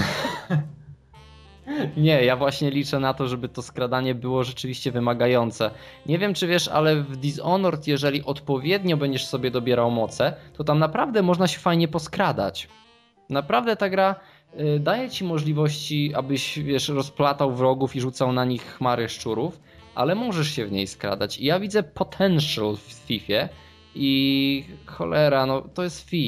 Nie, ja właśnie liczę na to, żeby to skradanie było rzeczywiście wymagające. Nie wiem, czy wiesz, ale w Dishonored, jeżeli odpowiednio będziesz sobie dobierał moce, to tam naprawdę można się fajnie poskradać. Naprawdę ta gra y, daje ci możliwości, abyś, wiesz, rozplatał wrogów i rzucał na nich chmary szczurów, ale możesz się w niej skradać. I ja widzę potential w Thiefie i cholera, no to jest Thief.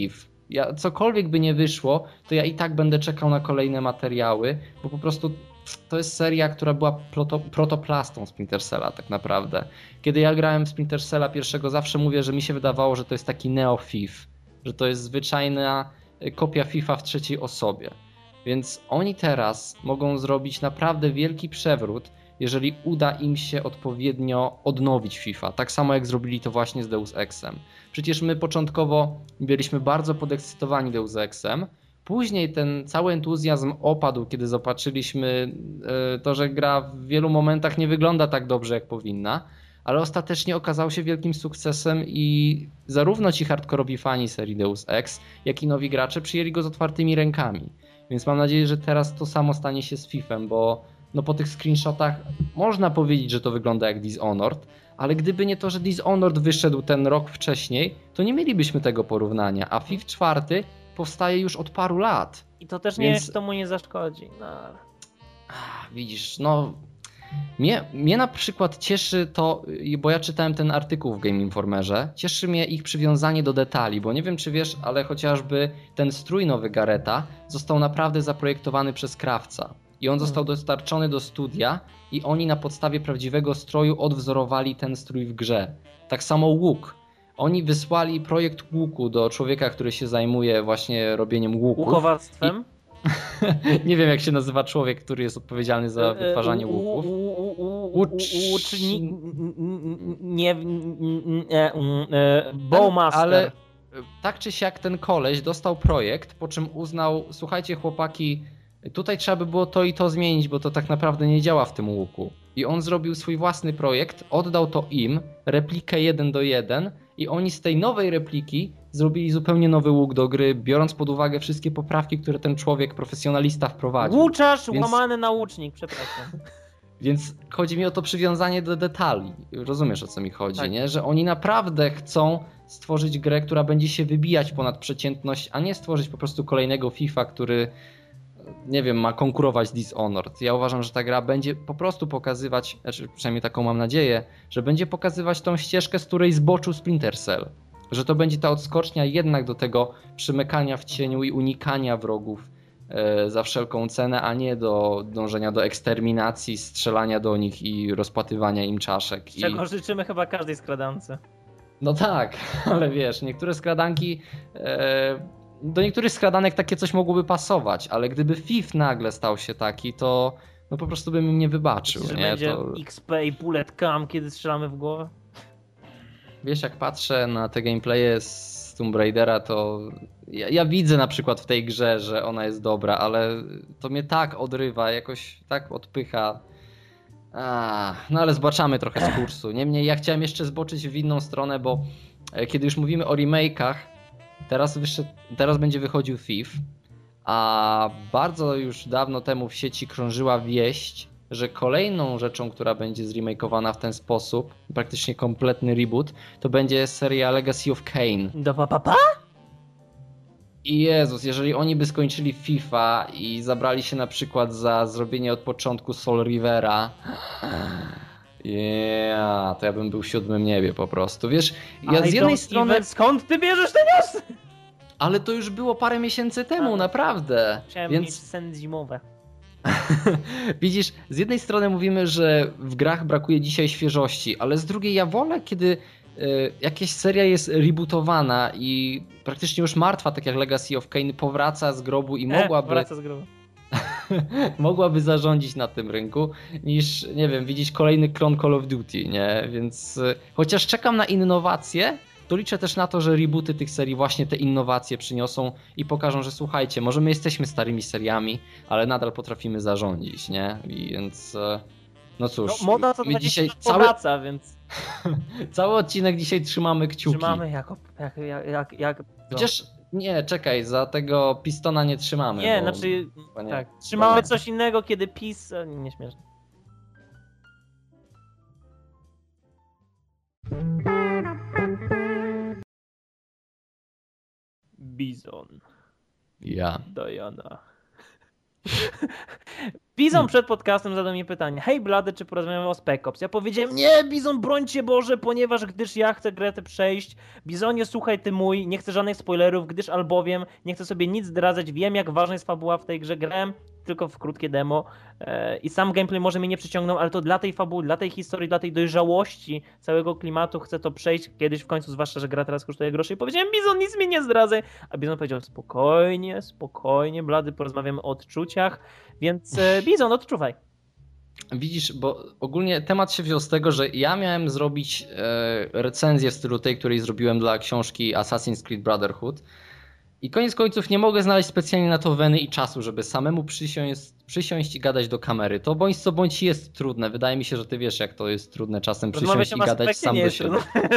Ja, cokolwiek by nie wyszło, to ja i tak będę czekał na kolejne materiały, bo po prostu to jest seria, która była proto, protoplastą Splinter Cella tak naprawdę. Kiedy ja grałem w Splinter Cella pierwszego, zawsze mówię, że mi się wydawało, że to jest taki neo Thief, że to jest zwyczajna kopia FIFA w trzeciej osobie. Więc oni teraz mogą zrobić naprawdę wielki przewrót, jeżeli uda im się odpowiednio odnowić FIFA. Tak samo jak zrobili to właśnie z Deus Exem. Przecież my początkowo byliśmy bardzo podekscytowani Deus Exem. Później ten cały entuzjazm opadł, kiedy zobaczyliśmy to, że gra w wielu momentach nie wygląda tak dobrze, jak powinna, ale ostatecznie okazał się wielkim sukcesem i zarówno ci hardkorowi fani serii Deus Ex, jak i nowi gracze przyjęli go z otwartymi rękami. Więc mam nadzieję, że teraz to samo stanie się z Fifem, bo no po tych screenshotach można powiedzieć, że to wygląda jak Dishonored, ale gdyby nie to, że Dishonored wyszedł ten rok wcześniej, to nie mielibyśmy tego porównania, a Fif czwarty powstaje już od paru lat. I to też nie Więc... jest, to mu nie zaszkodzi. No. Widzisz, no mnie, mnie na przykład cieszy to, bo ja czytałem ten artykuł w Game Informerze, cieszy mnie ich przywiązanie do detali, bo nie wiem czy wiesz, ale chociażby ten strój nowy Gareta został naprawdę zaprojektowany przez krawca. I on został dostarczony do studia i oni na podstawie prawdziwego stroju odwzorowali ten strój w grze. Tak samo łuk. Oni wysłali projekt łuku do człowieka, który się zajmuje właśnie robieniem łuków. Łukowactwem? I... Nie wiem jak się nazywa człowiek, który jest odpowiedzialny za wytwarzanie łuków. Łucznik... Nie... Bowmaster. Ale tak czy siak ten koleś dostał projekt, po czym uznał, słuchajcie chłopaki, tutaj trzeba by było to i to zmienić, bo to tak naprawdę nie działa w tym łuku. I on zrobił swój własny projekt, oddał to im, replikę jeden do jeden i oni z tej nowej repliki zrobili zupełnie nowy łuk do gry, biorąc pod uwagę wszystkie poprawki, które ten człowiek, profesjonalista wprowadził. Łuczarz Więc... łamany na łucznik, przepraszam. Więc chodzi mi o to przywiązanie do detali. Rozumiesz o co mi chodzi, tak. nie? Że oni naprawdę chcą stworzyć grę, która będzie się wybijać ponad przeciętność, a nie stworzyć po prostu kolejnego FIFA, który nie wiem, ma konkurować z Dishonored. Ja uważam, że ta gra będzie po prostu pokazywać, znaczy przynajmniej taką mam nadzieję, że będzie pokazywać tą ścieżkę, z której zboczył Splinter Cell. Że to będzie ta odskocznia jednak do tego przymykania w cieniu i unikania wrogów e, za wszelką cenę, a nie do dążenia do eksterminacji, strzelania do nich i rozpłatywania im czaszek. Czego I... życzymy chyba każdej skradance. No tak, ale wiesz, niektóre skradanki... E, Do niektórych skradanek takie coś mogłoby pasować, ale gdyby Fif nagle stał się taki, to no po prostu bym im nie wybaczył. Myślisz, nie? że będzie To... X P i bullet cam, kiedy strzelamy w głowę? Wiesz, jak patrzę na te gameplaye z Tomb Raidera, to ja, ja widzę na przykład w tej grze, że ona jest dobra, ale to mnie tak odrywa, jakoś tak odpycha. A, no ale zbaczamy trochę z kursu. Niemniej ja chciałem jeszcze zboczyć w inną stronę, bo kiedy już mówimy o remake'ach, Teraz, wyszedł, teraz będzie wychodził Thief, a bardzo już dawno temu w sieci krążyła wieść, że kolejną rzeczą, która będzie zremakeowana w ten sposób, praktycznie kompletny reboot, to będzie seria Legacy of Kain. Do papa? I Jezus, jeżeli oni by skończyli FIFA i zabrali się na przykład za zrobienie od początku Soul Rivera, yeah, to ja bym był w siódmym niebie po prostu. Wiesz, ja z jednej strony... Even, skąd ty bierzesz te newsy? Ale to już było parę miesięcy temu, A, naprawdę. Chciałem Więc mieć sen zimowe. widzisz, z jednej strony mówimy, że w grach brakuje dzisiaj świeżości, ale z drugiej ja wolę, kiedy y, jakaś seria jest rebootowana i praktycznie już martwa, tak jak Legacy of Kain, powraca z grobu i mogłaby... E, wraca z grobu. mogłaby zarządzić na tym rynku, niż, nie wiem, widzieć kolejny klon Call of Duty, nie? Więc y, chociaż czekam na innowacje, to liczę też na to, że rebooty tych serii właśnie te innowacje przyniosą i pokażą, że słuchajcie, może my jesteśmy starymi seriami, ale nadal potrafimy zarządzić, nie? I więc no cóż, no, moda to my dzisiaj cały... powraca, więc cały odcinek dzisiaj trzymamy kciuki. Trzymamy jako, jak, jak, jak, jak... Chociaż nie, czekaj, za tego pistona nie trzymamy. Nie, bo... znaczy nie, tak, trzymamy nie. coś innego, kiedy PiS... Nieśmieszne. Bizon. Ja. Diana. Bizon przed podcastem zadał mi pytanie: hej Blady, czy porozmawiamy o Spec Ops? Ja powiedziałem: nie, Bizon, broń cię Boże, ponieważ gdyż ja chcę grę tę przejść. Bizonie, słuchaj ty mój, nie chcę żadnych spoilerów, gdyż albowiem nie chcę sobie nic zdradzać, wiem jak ważna jest fabuła w tej grze, grałem tylko w krótkie demo e, i sam gameplay może mnie nie przyciągnął, ale to dla tej fabuły, dla tej historii, dla tej dojrzałości całego klimatu chcę to przejść kiedyś w końcu, zwłaszcza, że gra teraz kosztuje groszy i powiedziałem: Bizon, nic mi nie zdradzaj, a Bizon powiedział: spokojnie, spokojnie Blady, porozmawiamy o odczuciach, więc e, Bizon, odczuwaj. Widzisz, bo ogólnie temat się wziął z tego, że ja miałem zrobić e, recenzję w stylu tej, której zrobiłem dla książki Assassin's Creed Brotherhood. I koniec końców nie mogę znaleźć specjalnie na to weny i czasu, żeby samemu przysiąść, przysiąść i gadać do kamery. To bądź co bądź jest trudne. Wydaje mi się, że ty wiesz, jak to jest trudne czasem przysiąść i gadać sam do siebie.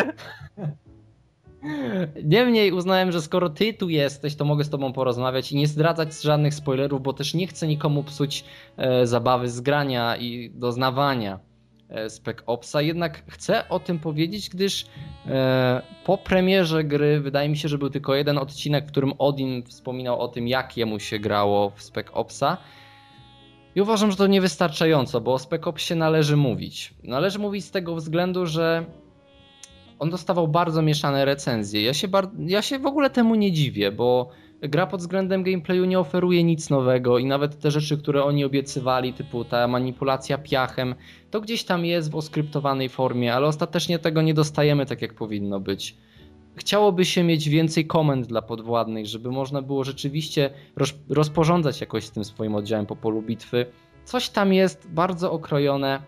Niemniej uznałem, że skoro ty tu jesteś, to mogę z tobą porozmawiać i nie zdradzać żadnych spoilerów, bo też nie chcę nikomu psuć e, zabawy z grania i doznawania e, Spec Opsa. Jednak chcę o tym powiedzieć, gdyż e, po premierze gry wydaje mi się, że był tylko jeden odcinek, w którym Odin wspominał o tym, jak jemu się grało w Spec Opsa. I uważam, że to niewystarczająco, bo o Spec Opsie należy mówić. Należy mówić z tego względu, że on dostawał bardzo mieszane recenzje. Ja się, bar... ja się w ogóle temu nie dziwię, bo gra pod względem gameplayu nie oferuje nic nowego i nawet te rzeczy, które oni obiecywali, typu ta manipulacja piachem, to gdzieś tam jest w oskryptowanej formie, ale ostatecznie tego nie dostajemy tak, jak powinno być. Chciałoby się mieć więcej komend dla podwładnych, żeby można było rzeczywiście roz... rozporządzać jakoś z tym swoim oddziałem po polu bitwy. Coś tam jest bardzo okrojone.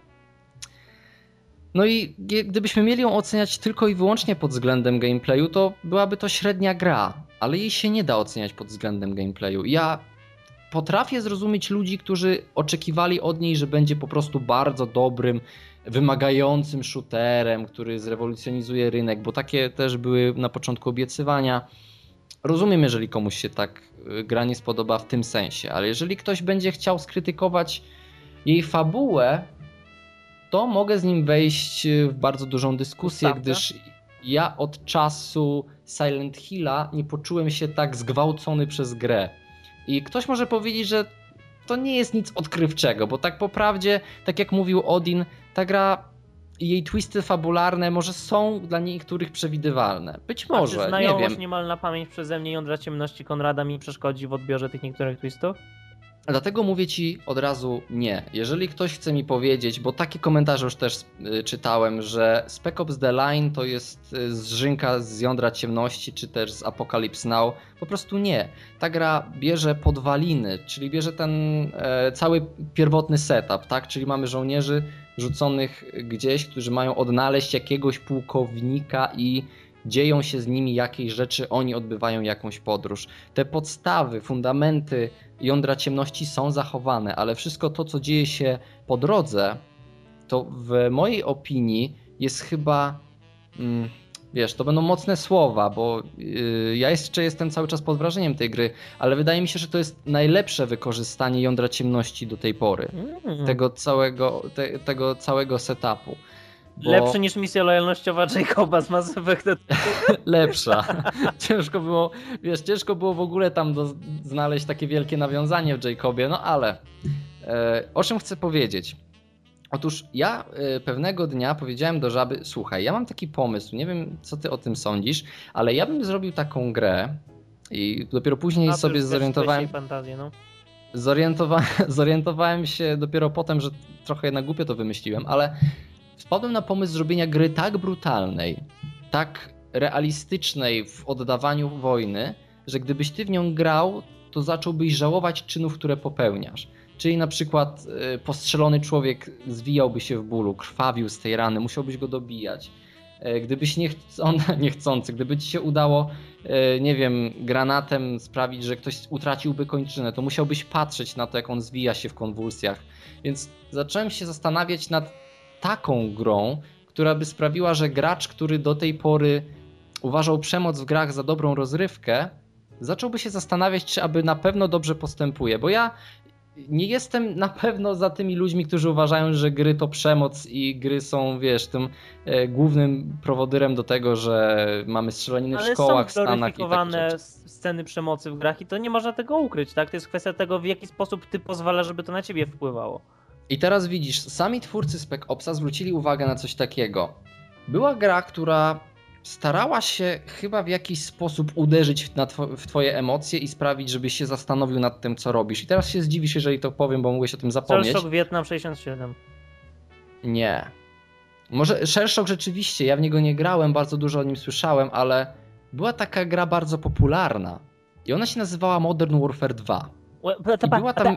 No i gdybyśmy mieli ją oceniać tylko i wyłącznie pod względem gameplayu, to byłaby to średnia gra, ale jej się nie da oceniać pod względem gameplayu. Ja potrafię zrozumieć ludzi, którzy oczekiwali od niej, że będzie po prostu bardzo dobrym, wymagającym shooterem, który zrewolucjonizuje rynek, bo takie też były na początku obiecywania. Rozumiem, jeżeli komuś się tak gra nie spodoba w tym sensie, ale jeżeli ktoś będzie chciał skrytykować jej fabułę, to mogę z nim wejść w bardzo dużą dyskusję, Ustawka. Gdyż ja od czasu Silent Hilla nie poczułem się tak zgwałcony przez grę. I ktoś może powiedzieć, że to nie jest nic odkrywczego, bo tak po prawdzie, tak jak mówił Odin, ta gra i jej twisty fabularne może są dla niektórych przewidywalne. Być może, A czy nie wiem. niemal na pamięć przeze mnie Jądra Ciemności Konrada mi przeszkodzi w odbiorze tych niektórych twistów? Dlatego mówię ci od razu nie. Jeżeli ktoś chce mi powiedzieć, bo takie komentarze już też czytałem, że Spec Ops The Line to jest zżynka z Jądra Ciemności, czy też z Apocalypse Now, po prostu nie. Ta gra bierze podwaliny, czyli bierze ten e, cały pierwotny setup, tak? Czyli mamy żołnierzy rzuconych gdzieś, którzy mają odnaleźć jakiegoś pułkownika i dzieją się z nimi jakieś rzeczy, oni odbywają jakąś podróż. Te podstawy, fundamenty Jądra Ciemności są zachowane, ale wszystko to, co dzieje się po drodze, to w mojej opinii jest chyba, mm, wiesz, to będą mocne słowa, bo yy, ja jeszcze jestem cały czas pod wrażeniem tej gry, ale wydaje mi się, że to jest najlepsze wykorzystanie Jądra Ciemności do tej pory. Mm. Tego całego, te, tego całego setupu. Bo... Lepsze niż misja lojalnościowa Jacoba z Mass Effect. Lepsza. Ciężko było, wiesz, ciężko było w ogóle tam do, znaleźć takie wielkie nawiązanie w Jacobie, no ale e, o czym chcę powiedzieć? Otóż ja e, pewnego dnia powiedziałem do Żaby: słuchaj, ja mam taki pomysł, nie wiem co ty o tym sądzisz, ale ja bym zrobił taką grę i dopiero później A, sobie zorientowałem... Fantazję, no. Zorientowa... Zorientowałem się dopiero potem, że trochę na głupio to wymyśliłem, ale wpadłem na pomysł zrobienia gry tak brutalnej, tak realistycznej w oddawaniu wojny, że gdybyś ty w nią grał, to zacząłbyś żałować czynów, które popełniasz. Czyli na przykład postrzelony człowiek zwijałby się w bólu, krwawił z tej rany, musiałbyś go dobijać. Gdybyś niechcący, niechcący, gdyby ci się udało, nie wiem, granatem sprawić, że ktoś utraciłby kończynę, to musiałbyś patrzeć na to, jak on zwija się w konwulsjach. Więc zacząłem się zastanawiać nad taką grą, która by sprawiła, że gracz, który do tej pory uważał przemoc w grach za dobrą rozrywkę, zacząłby się zastanawiać, czy aby na pewno dobrze postępuje. Bo ja nie jestem na pewno za tymi ludźmi, którzy uważają, że gry to przemoc i gry są, wiesz, tym e, głównym prowodyrem do tego, że mamy strzelaniny w Ale szkołach, w są Stanach i takie gloryfikowane rzeczy. sceny przemocy w grach i to nie można tego ukryć, tak? To jest kwestia tego, w jaki sposób ty pozwalasz, żeby to na ciebie wpływało. I teraz widzisz, sami twórcy Spec Opsa zwrócili uwagę na coś takiego. Była gra, która starała się chyba w jakiś sposób uderzyć na two- w twoje emocje i sprawić, żebyś się zastanowił nad tym, co robisz. I teraz się zdziwisz, jeżeli to powiem, bo mogłeś o tym zapomnieć. Shellshock Vietnam sześćdziesiąt siedem. Nie. Może Shellshock rzeczywiście, ja w niego nie grałem, bardzo dużo o nim słyszałem, ale była taka gra bardzo popularna. I ona się nazywała Modern Warfare dwa. I była tam,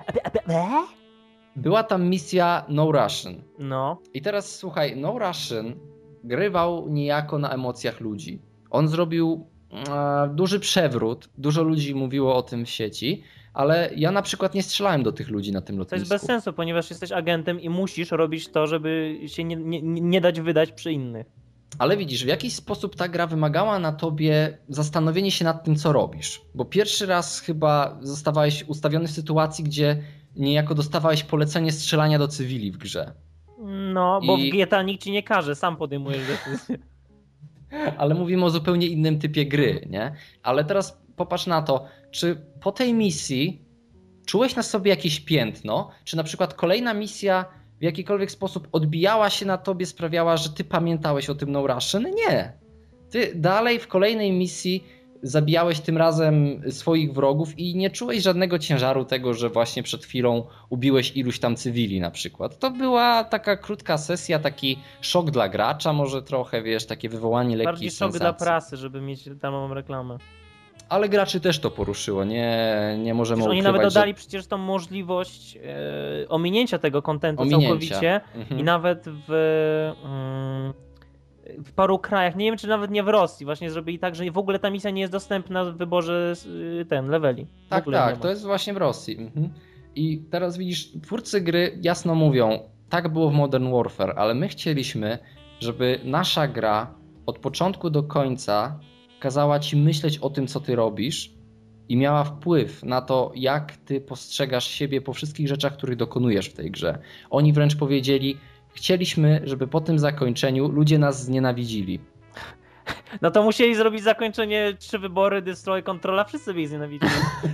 była tam misja No Russian. No. I teraz słuchaj, No Russian grywał niejako na emocjach ludzi. On zrobił e, duży przewrót, dużo ludzi mówiło o tym w sieci, ale ja na przykład nie strzelałem do tych ludzi na tym To lotnisku. jest bez sensu, ponieważ jesteś agentem i musisz robić to, żeby się nie, nie, nie dać wydać przy innych. Ale widzisz, w jakiś sposób ta gra wymagała na tobie zastanowienie się nad tym, co robisz. Bo pierwszy raz chyba zostawałeś ustawiony w sytuacji, gdzie niejako dostawałeś polecenie strzelania do cywili w grze. No, bo I- w G T A nikt ci nie każe, sam podejmujesz decyzję. Ale mówimy o zupełnie innym typie gry, nie? Ale teraz popatrz na to, czy po tej misji czułeś na sobie jakieś piętno, czy na przykład kolejna misja w jakikolwiek sposób odbijała się na tobie, sprawiała, że ty pamiętałeś o tym No Russian? Nie. Ty dalej w kolejnej misji zabijałeś tym razem swoich wrogów i nie czułeś żadnego ciężaru tego, że właśnie przed chwilą ubiłeś iluś tam cywili na przykład. To była taka krótka sesja, taki szok dla gracza może trochę, wiesz, takie wywołanie lekkiej Bardziej szok sensacji. dla prasy, żeby mieć darmową reklamę. Ale graczy też to poruszyło, nie, nie możemy Przecież oni ukrywać, nawet dodali że... przecież tą możliwość e, ominięcia tego kontentu Ominięcia. całkowicie Mhm. i nawet w, mm, w paru krajach, nie wiem czy nawet nie w Rosji, właśnie zrobili tak, że w ogóle ta misja nie jest dostępna w wyborze y, ten, leveli. W Tak, ogóle nie tak, ma. to jest właśnie w Rosji. Mhm. I teraz widzisz, twórcy gry jasno mówią, tak było w Modern Warfare, ale my chcieliśmy, żeby nasza gra od początku do końca kazała ci myśleć o tym, co ty robisz i miała wpływ na to, jak ty postrzegasz siebie po wszystkich rzeczach, których dokonujesz w tej grze. Oni wręcz powiedzieli, chcieliśmy, żeby po tym zakończeniu ludzie nas znienawidzili. No to musieli zrobić zakończenie trzy wybory, destroy, kontrola, wszyscy by ich znienawidzili.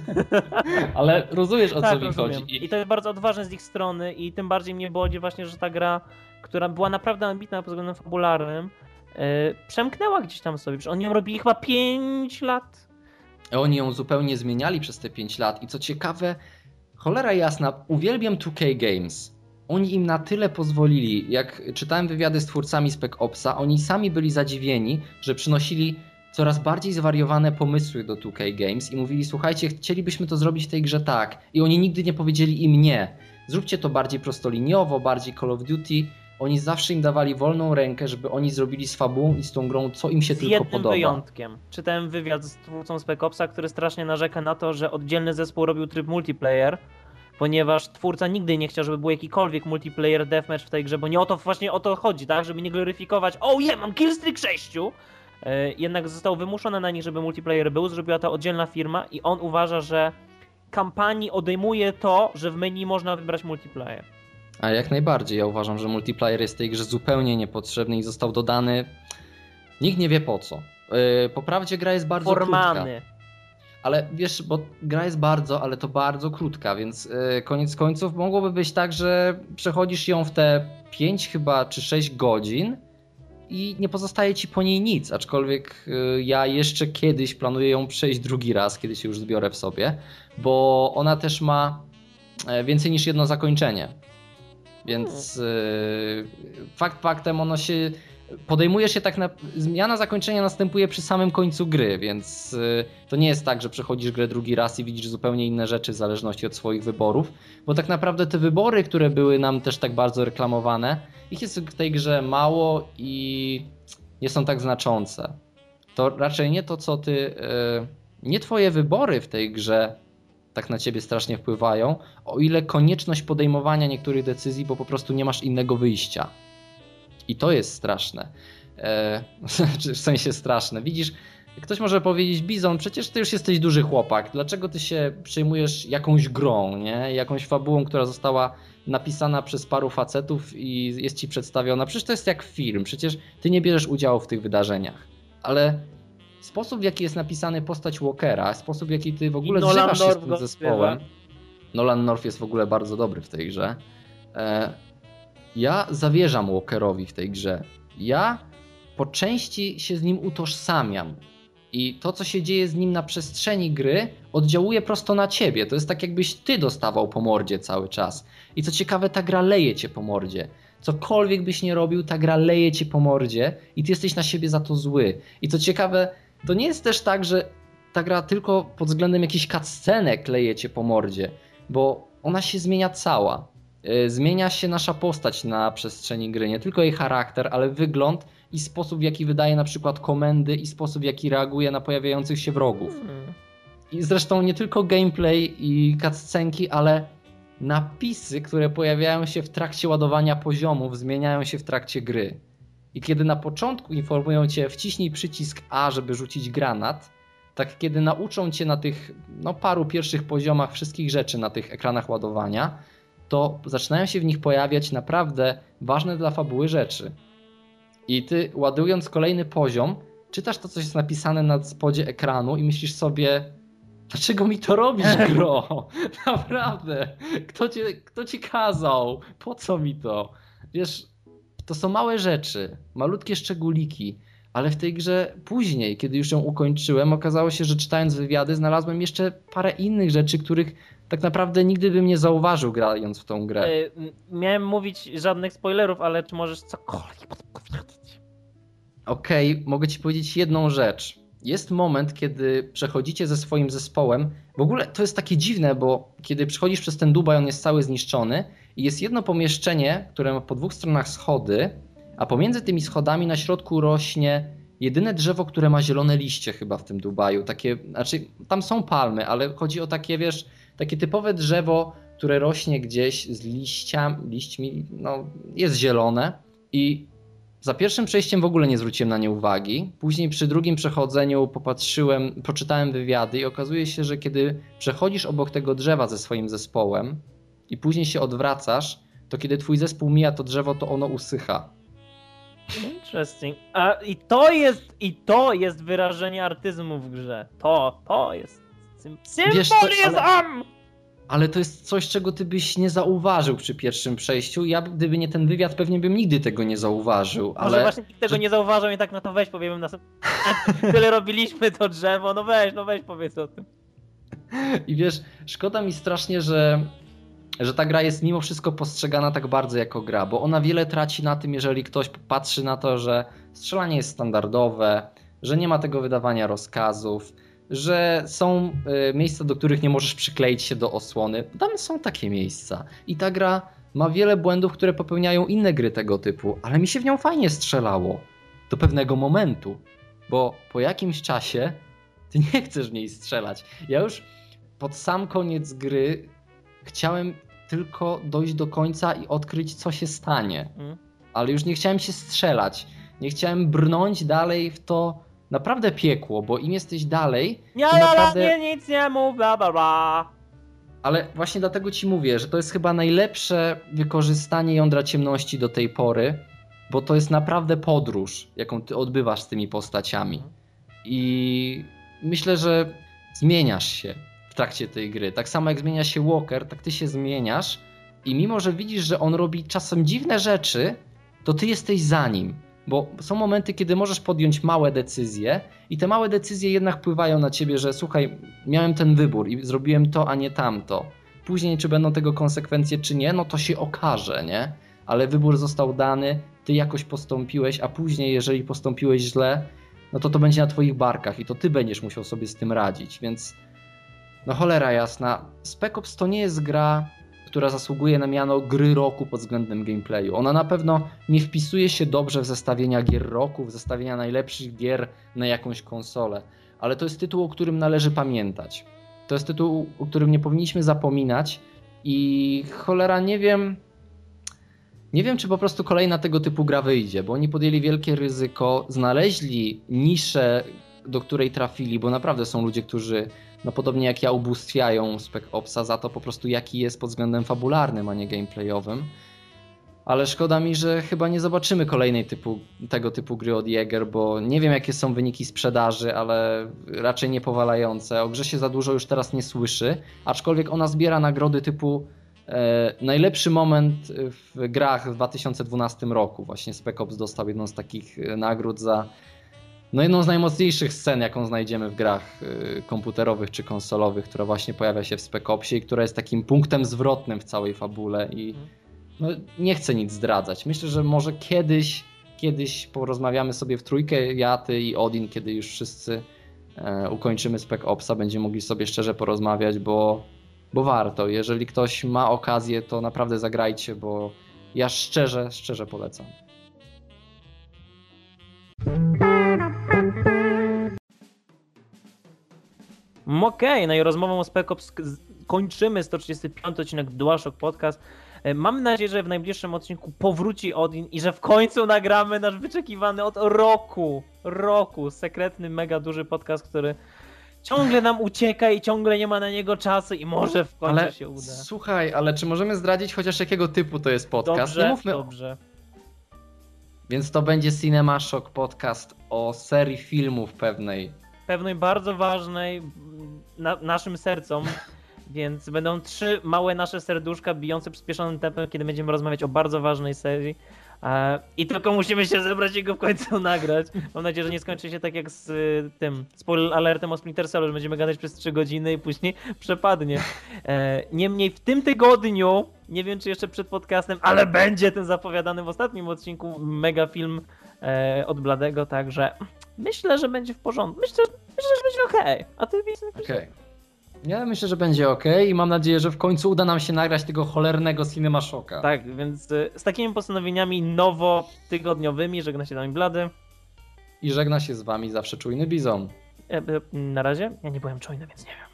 Ale rozumiesz, o co Tak, mi rozumiem. chodzi. I to jest bardzo odważne z ich strony i tym bardziej mnie boli właśnie, że ta gra, która była naprawdę ambitna pod względem fabularnym, yy, przemknęła gdzieś tam sobie. Przecież oni ją robili chyba pięć lat. Oni ją zupełnie zmieniali przez te pięć lat i co ciekawe, cholera jasna, uwielbiam two K Games. Oni im na tyle pozwolili, jak czytałem wywiady z twórcami Spec Opsa, oni sami byli zadziwieni, że przynosili coraz bardziej zwariowane pomysły do two K Games i mówili, słuchajcie, chcielibyśmy to zrobić w tej grze tak. I oni nigdy nie powiedzieli im nie. Zróbcie to bardziej prostoliniowo, bardziej Call of Duty. Oni zawsze im dawali wolną rękę, żeby oni zrobili z fabułą i z tą grą, co im się Z tylko jednym podoba. wyjątkiem. Czytałem wywiad z twórcą Spec Opsa, który strasznie narzeka na to, że oddzielny zespół robił tryb multiplayer, ponieważ twórca nigdy nie chciał, żeby był jakikolwiek multiplayer deathmatch w tej grze, bo nie o to właśnie o to chodzi, tak? Żeby nie gloryfikować, o je, mam killstreak sześciu! Yy, jednak zostało wymuszone na nich, żeby multiplayer był, zrobiła to oddzielna firma i on uważa, że kampanii odejmuje to, że w menu można wybrać multiplayer. A jak najbardziej, ja uważam, że multiplayer jest w tej grze zupełnie niepotrzebny i został dodany, nikt nie wie po co. Yy, po prawdzie gra jest bardzo krótka. Formany. Ale wiesz, bo gra jest bardzo, ale to bardzo krótka, więc yy, koniec końców mogłoby być tak, że przechodzisz ją w te pięć chyba czy sześć godzin i nie pozostaje ci po niej nic, aczkolwiek yy, ja jeszcze kiedyś planuję ją przejść drugi raz, kiedy się już zbiorę w sobie, bo ona też ma yy, więcej niż jedno zakończenie. Więc yy, fakt faktem ono się podejmuje się tak na... Zmiana zakończenia następuje przy samym końcu gry, więc yy, to nie jest tak, że przechodzisz grę drugi raz i widzisz zupełnie inne rzeczy w zależności od swoich wyborów, bo tak naprawdę te wybory, które były nam też tak bardzo reklamowane, ich jest w tej grze mało i nie są tak znaczące. To raczej nie to, co ty... Yy, nie twoje wybory w tej grze tak na ciebie strasznie wpływają, o ile konieczność podejmowania niektórych decyzji, bo po prostu nie masz innego wyjścia. I to jest straszne. E, w sensie straszne. Widzisz, Ktoś może powiedzieć, Bizon, przecież ty już jesteś duży chłopak, dlaczego ty się przejmujesz jakąś grą, nie? Jakąś fabułą, która została napisana przez paru facetów i jest ci przedstawiona. Przecież to jest jak film, przecież ty nie bierzesz udziału w tych wydarzeniach. Ale sposób, w jaki jest napisany postać Walkera, sposób, w jaki ty w ogóle zżywasz się z tym zespołem. Nolan North jest w ogóle bardzo dobry w tej grze. E, ja zawierzam Walkerowi w tej grze. Ja po części się z nim utożsamiam. I to, co się dzieje z nim na przestrzeni gry, oddziałuje prosto na ciebie. To jest tak, jakbyś ty dostawał po mordzie cały czas. I co ciekawe, ta gra leje cię po mordzie. Cokolwiek byś nie robił, ta gra leje cię po mordzie i ty jesteś na siebie za to zły. I co ciekawe, to nie jest też tak, że ta gra tylko pod względem jakichś cutscenek leje cię po mordzie, bo ona się zmienia cała. Zmienia się nasza postać na przestrzeni gry, nie tylko jej charakter, ale wygląd i sposób, w jaki wydaje na przykład komendy i sposób, w jaki reaguje na pojawiających się wrogów. I zresztą nie tylko gameplay i cutscenki, ale napisy, które pojawiają się w trakcie ładowania poziomów, zmieniają się w trakcie gry. I kiedy na początku informują cię, wciśnij przycisk A, żeby rzucić granat, tak kiedy nauczą cię na tych no, paru pierwszych poziomach wszystkich rzeczy na tych ekranach ładowania, to zaczynają się w nich pojawiać naprawdę ważne dla fabuły rzeczy. I ty, ładując kolejny poziom, czytasz to, co jest napisane na spodzie ekranu i myślisz sobie, dlaczego mi to robisz, gro? Naprawdę. Kto ci, kto ci kazał? Po co mi to? Wiesz, to są małe rzeczy, malutkie szczególiki, ale w tej grze później, kiedy już ją ukończyłem, okazało się, że czytając wywiady znalazłem jeszcze parę innych rzeczy, których tak naprawdę nigdy bym nie zauważył grając w tą grę. Yy, miałem mówić żadnych spoilerów, ale czy możesz cokolwiek podpowiedzieć? Okej, okay, mogę ci powiedzieć jedną rzecz. Jest moment, kiedy przechodzicie ze swoim zespołem. W ogóle to jest takie dziwne, bo kiedy przechodzisz przez ten Dubaj, on jest cały zniszczony i jest jedno pomieszczenie, które ma po dwóch stronach schody, a pomiędzy tymi schodami na środku rośnie jedyne drzewo, które ma zielone liście chyba w tym Dubaju. Takie, znaczy tam są palmy, ale chodzi o takie, wiesz, takie typowe drzewo, które rośnie gdzieś z liściami, liśćmi, no jest zielone i za pierwszym przejściem w ogóle nie zwróciłem na nie uwagi. Później przy drugim przechodzeniu popatrzyłem, poczytałem wywiady i okazuje się, że kiedy przechodzisz obok tego drzewa ze swoim zespołem i później się odwracasz, to kiedy twój zespół mija to drzewo, to ono usycha. Interesting. A i to jest, i to jest wyrażenie artyzmu w grze. To, to jest symbolizm! Ale, ale to jest coś, czego ty byś nie zauważył przy pierwszym przejściu. Ja, gdyby nie ten wywiad, pewnie bym nigdy tego nie zauważył. Może ale... właśnie nikt tego nie zauważył i tak na to weź powiemy na tyle robiliśmy to drzewo, no weź, no weź powiedz o tym. I wiesz, szkoda mi strasznie, że że ta gra jest mimo wszystko postrzegana tak bardzo jako gra, bo ona wiele traci na tym, jeżeli ktoś patrzy na to, że strzelanie jest standardowe, że nie ma tego wydawania rozkazów, że są y, miejsca, do których nie możesz przykleić się do osłony. Tam są takie miejsca i ta gra ma wiele błędów, które popełniają inne gry tego typu, ale mi się w nią fajnie strzelało do pewnego momentu, bo po jakimś czasie ty nie chcesz w niej strzelać. Ja już pod sam koniec gry chciałem tylko dojść do końca i odkryć, co się stanie. Mm. Ale już nie chciałem się strzelać. Nie chciałem brnąć dalej w to naprawdę piekło, bo im jesteś dalej... Nie, naprawdę... nie, nic nie mów, bla, bla, bla. Ale właśnie dlatego ci mówię, że to jest chyba najlepsze wykorzystanie jądra ciemności do tej pory, bo to jest naprawdę podróż, jaką ty odbywasz z tymi postaciami. I myślę, że zmieniasz się w trakcie tej gry. Tak samo jak zmienia się Walker, tak ty się zmieniasz i mimo, że widzisz, że on robi czasem dziwne rzeczy, to ty jesteś za nim. Bo są momenty, kiedy możesz podjąć małe decyzje i te małe decyzje jednak wpływają na ciebie, że słuchaj, miałem ten wybór i zrobiłem to, a nie tamto. Później, czy będą tego konsekwencje, czy nie, no to się okaże, nie? Ale wybór został dany, ty jakoś postąpiłeś, a później, jeżeli postąpiłeś źle, no to to będzie na twoich barkach i to ty będziesz musiał sobie z tym radzić, więc no cholera jasna, Spec Ops to nie jest gra, która zasługuje na miano gry roku pod względem gameplayu. Ona na pewno nie wpisuje się dobrze w zestawienia gier roku, w zestawienia najlepszych gier na jakąś konsolę, ale to jest tytuł, o którym należy pamiętać. To jest tytuł, o którym nie powinniśmy zapominać i cholera nie wiem, nie wiem czy po prostu kolejna tego typu gra wyjdzie, bo oni podjęli wielkie ryzyko, znaleźli niszę do której trafili, bo naprawdę są ludzie, którzy no podobnie jak ja ubóstwiają Spec Opsa za to po prostu jaki jest pod względem fabularnym, a nie gameplayowym. Ale szkoda mi, że chyba nie zobaczymy kolejnej typu, tego typu gry od Jaeger, bo nie wiem jakie są wyniki sprzedaży, ale raczej niepowalające. O grze się za dużo już teraz nie słyszy, aczkolwiek ona zbiera nagrody typu e, najlepszy moment w grach w dwa tysiące dwunastym roku. Właśnie Spec Ops dostał jedną z takich nagród za no jedną z najmocniejszych scen, jaką znajdziemy w grach e, komputerowych czy konsolowych, która właśnie pojawia się w Spec Opsie i która jest takim punktem zwrotnym w całej fabule i no, nie chcę nic zdradzać. Myślę, że może kiedyś, kiedyś porozmawiamy sobie w trójkę, ja, ty i Odin, kiedy już wszyscy e, ukończymy Spec Opsa, będziemy mogli sobie szczerze porozmawiać, bo, bo warto. Jeżeli ktoś ma okazję, to naprawdę zagrajcie, bo ja szczerze, szczerze polecam. Okej, okay, no i rozmową o Spec Ops kończymy sto trzydziesty piąty odcinek DualShock Podcast. Mam nadzieję, że w najbliższym odcinku powróci Odin i że w końcu nagramy nasz wyczekiwany od roku, roku, sekretny, mega duży podcast, który ciągle nam ucieka i ciągle nie ma na niego czasu i może w końcu ale, się uda. Słuchaj, ale czy możemy zdradzić chociaż jakiego typu to jest podcast? Dobrze, nie mówmy... dobrze. Więc to będzie Cinema Shock Podcast o serii filmów pewnej. Pewnej bardzo ważnej na, naszym sercom. Więc będą trzy małe nasze serduszka bijące przyspieszonym tempem, kiedy będziemy rozmawiać o bardzo ważnej serii. I tylko musimy się zebrać i go w końcu nagrać. Mam nadzieję, że nie skończy się tak jak z tym spoiler alertem o Splinter Cellu, że będziemy gadać przez trzy godziny i później przepadnie. Niemniej w tym tygodniu, nie wiem czy jeszcze przed podcastem, ale będzie ten zapowiadany w ostatnim odcinku mega film od Bladego, także myślę, że będzie w porządku. Myślę, myślę że będzie okej. Okay. A ty wiesz? Okej. Okay. Ja myślę, że będzie ok i mam nadzieję, że w końcu uda nam się nagrać tego cholernego Cinema Shocka. Tak, więc z takimi postanowieniami nowo-tygodniowymi żegna się Damian Blady. I żegna się z wami zawsze czujny Bizon. Na razie? Ja nie byłem czujny, więc nie wiem.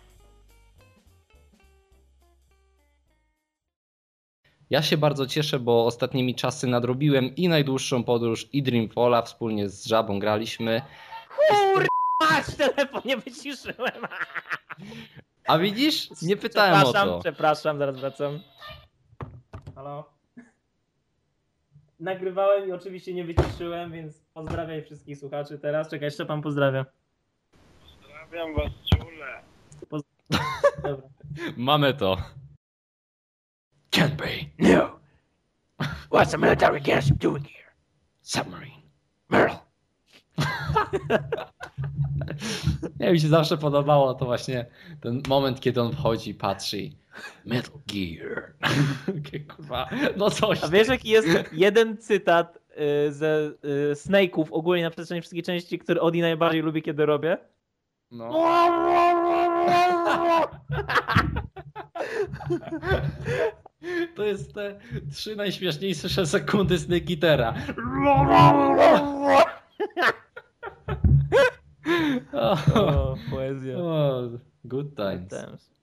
Ja się bardzo cieszę, bo ostatnimi czasy nadrobiłem i najdłuższą podróż i Dreamfalla, wspólnie z Żabą graliśmy. Kurwa, w telefonie wyciszyłem. A widzisz? Nie pytałem o to. Przepraszam, przepraszam, zaraz wracam. Halo? Nagrywałem i oczywiście nie wyciszyłem, więc pozdrawiam wszystkich słuchaczy teraz. Czekaj, jeszcze pan pozdrawia. Pozdrawiam was czule. Poz... Dobra. Mamy to. Can't be. No. What's the military gas doing here? Submarine. Merle. Nie, mi się zawsze podobało to właśnie ten moment, kiedy on wchodzi, patrzy. Metal Gear. Kurwa, no coś. A wiesz jaki jest jeden cytat y, ze y, Snake'ów ogólnie na przestrzeni wszystkich części, który Odi najbardziej lubi, kiedy robię? No. To jest te trzy najśmieszniejsze sekundy Snake Eatera. O, poezja. Oh, good times. Good times.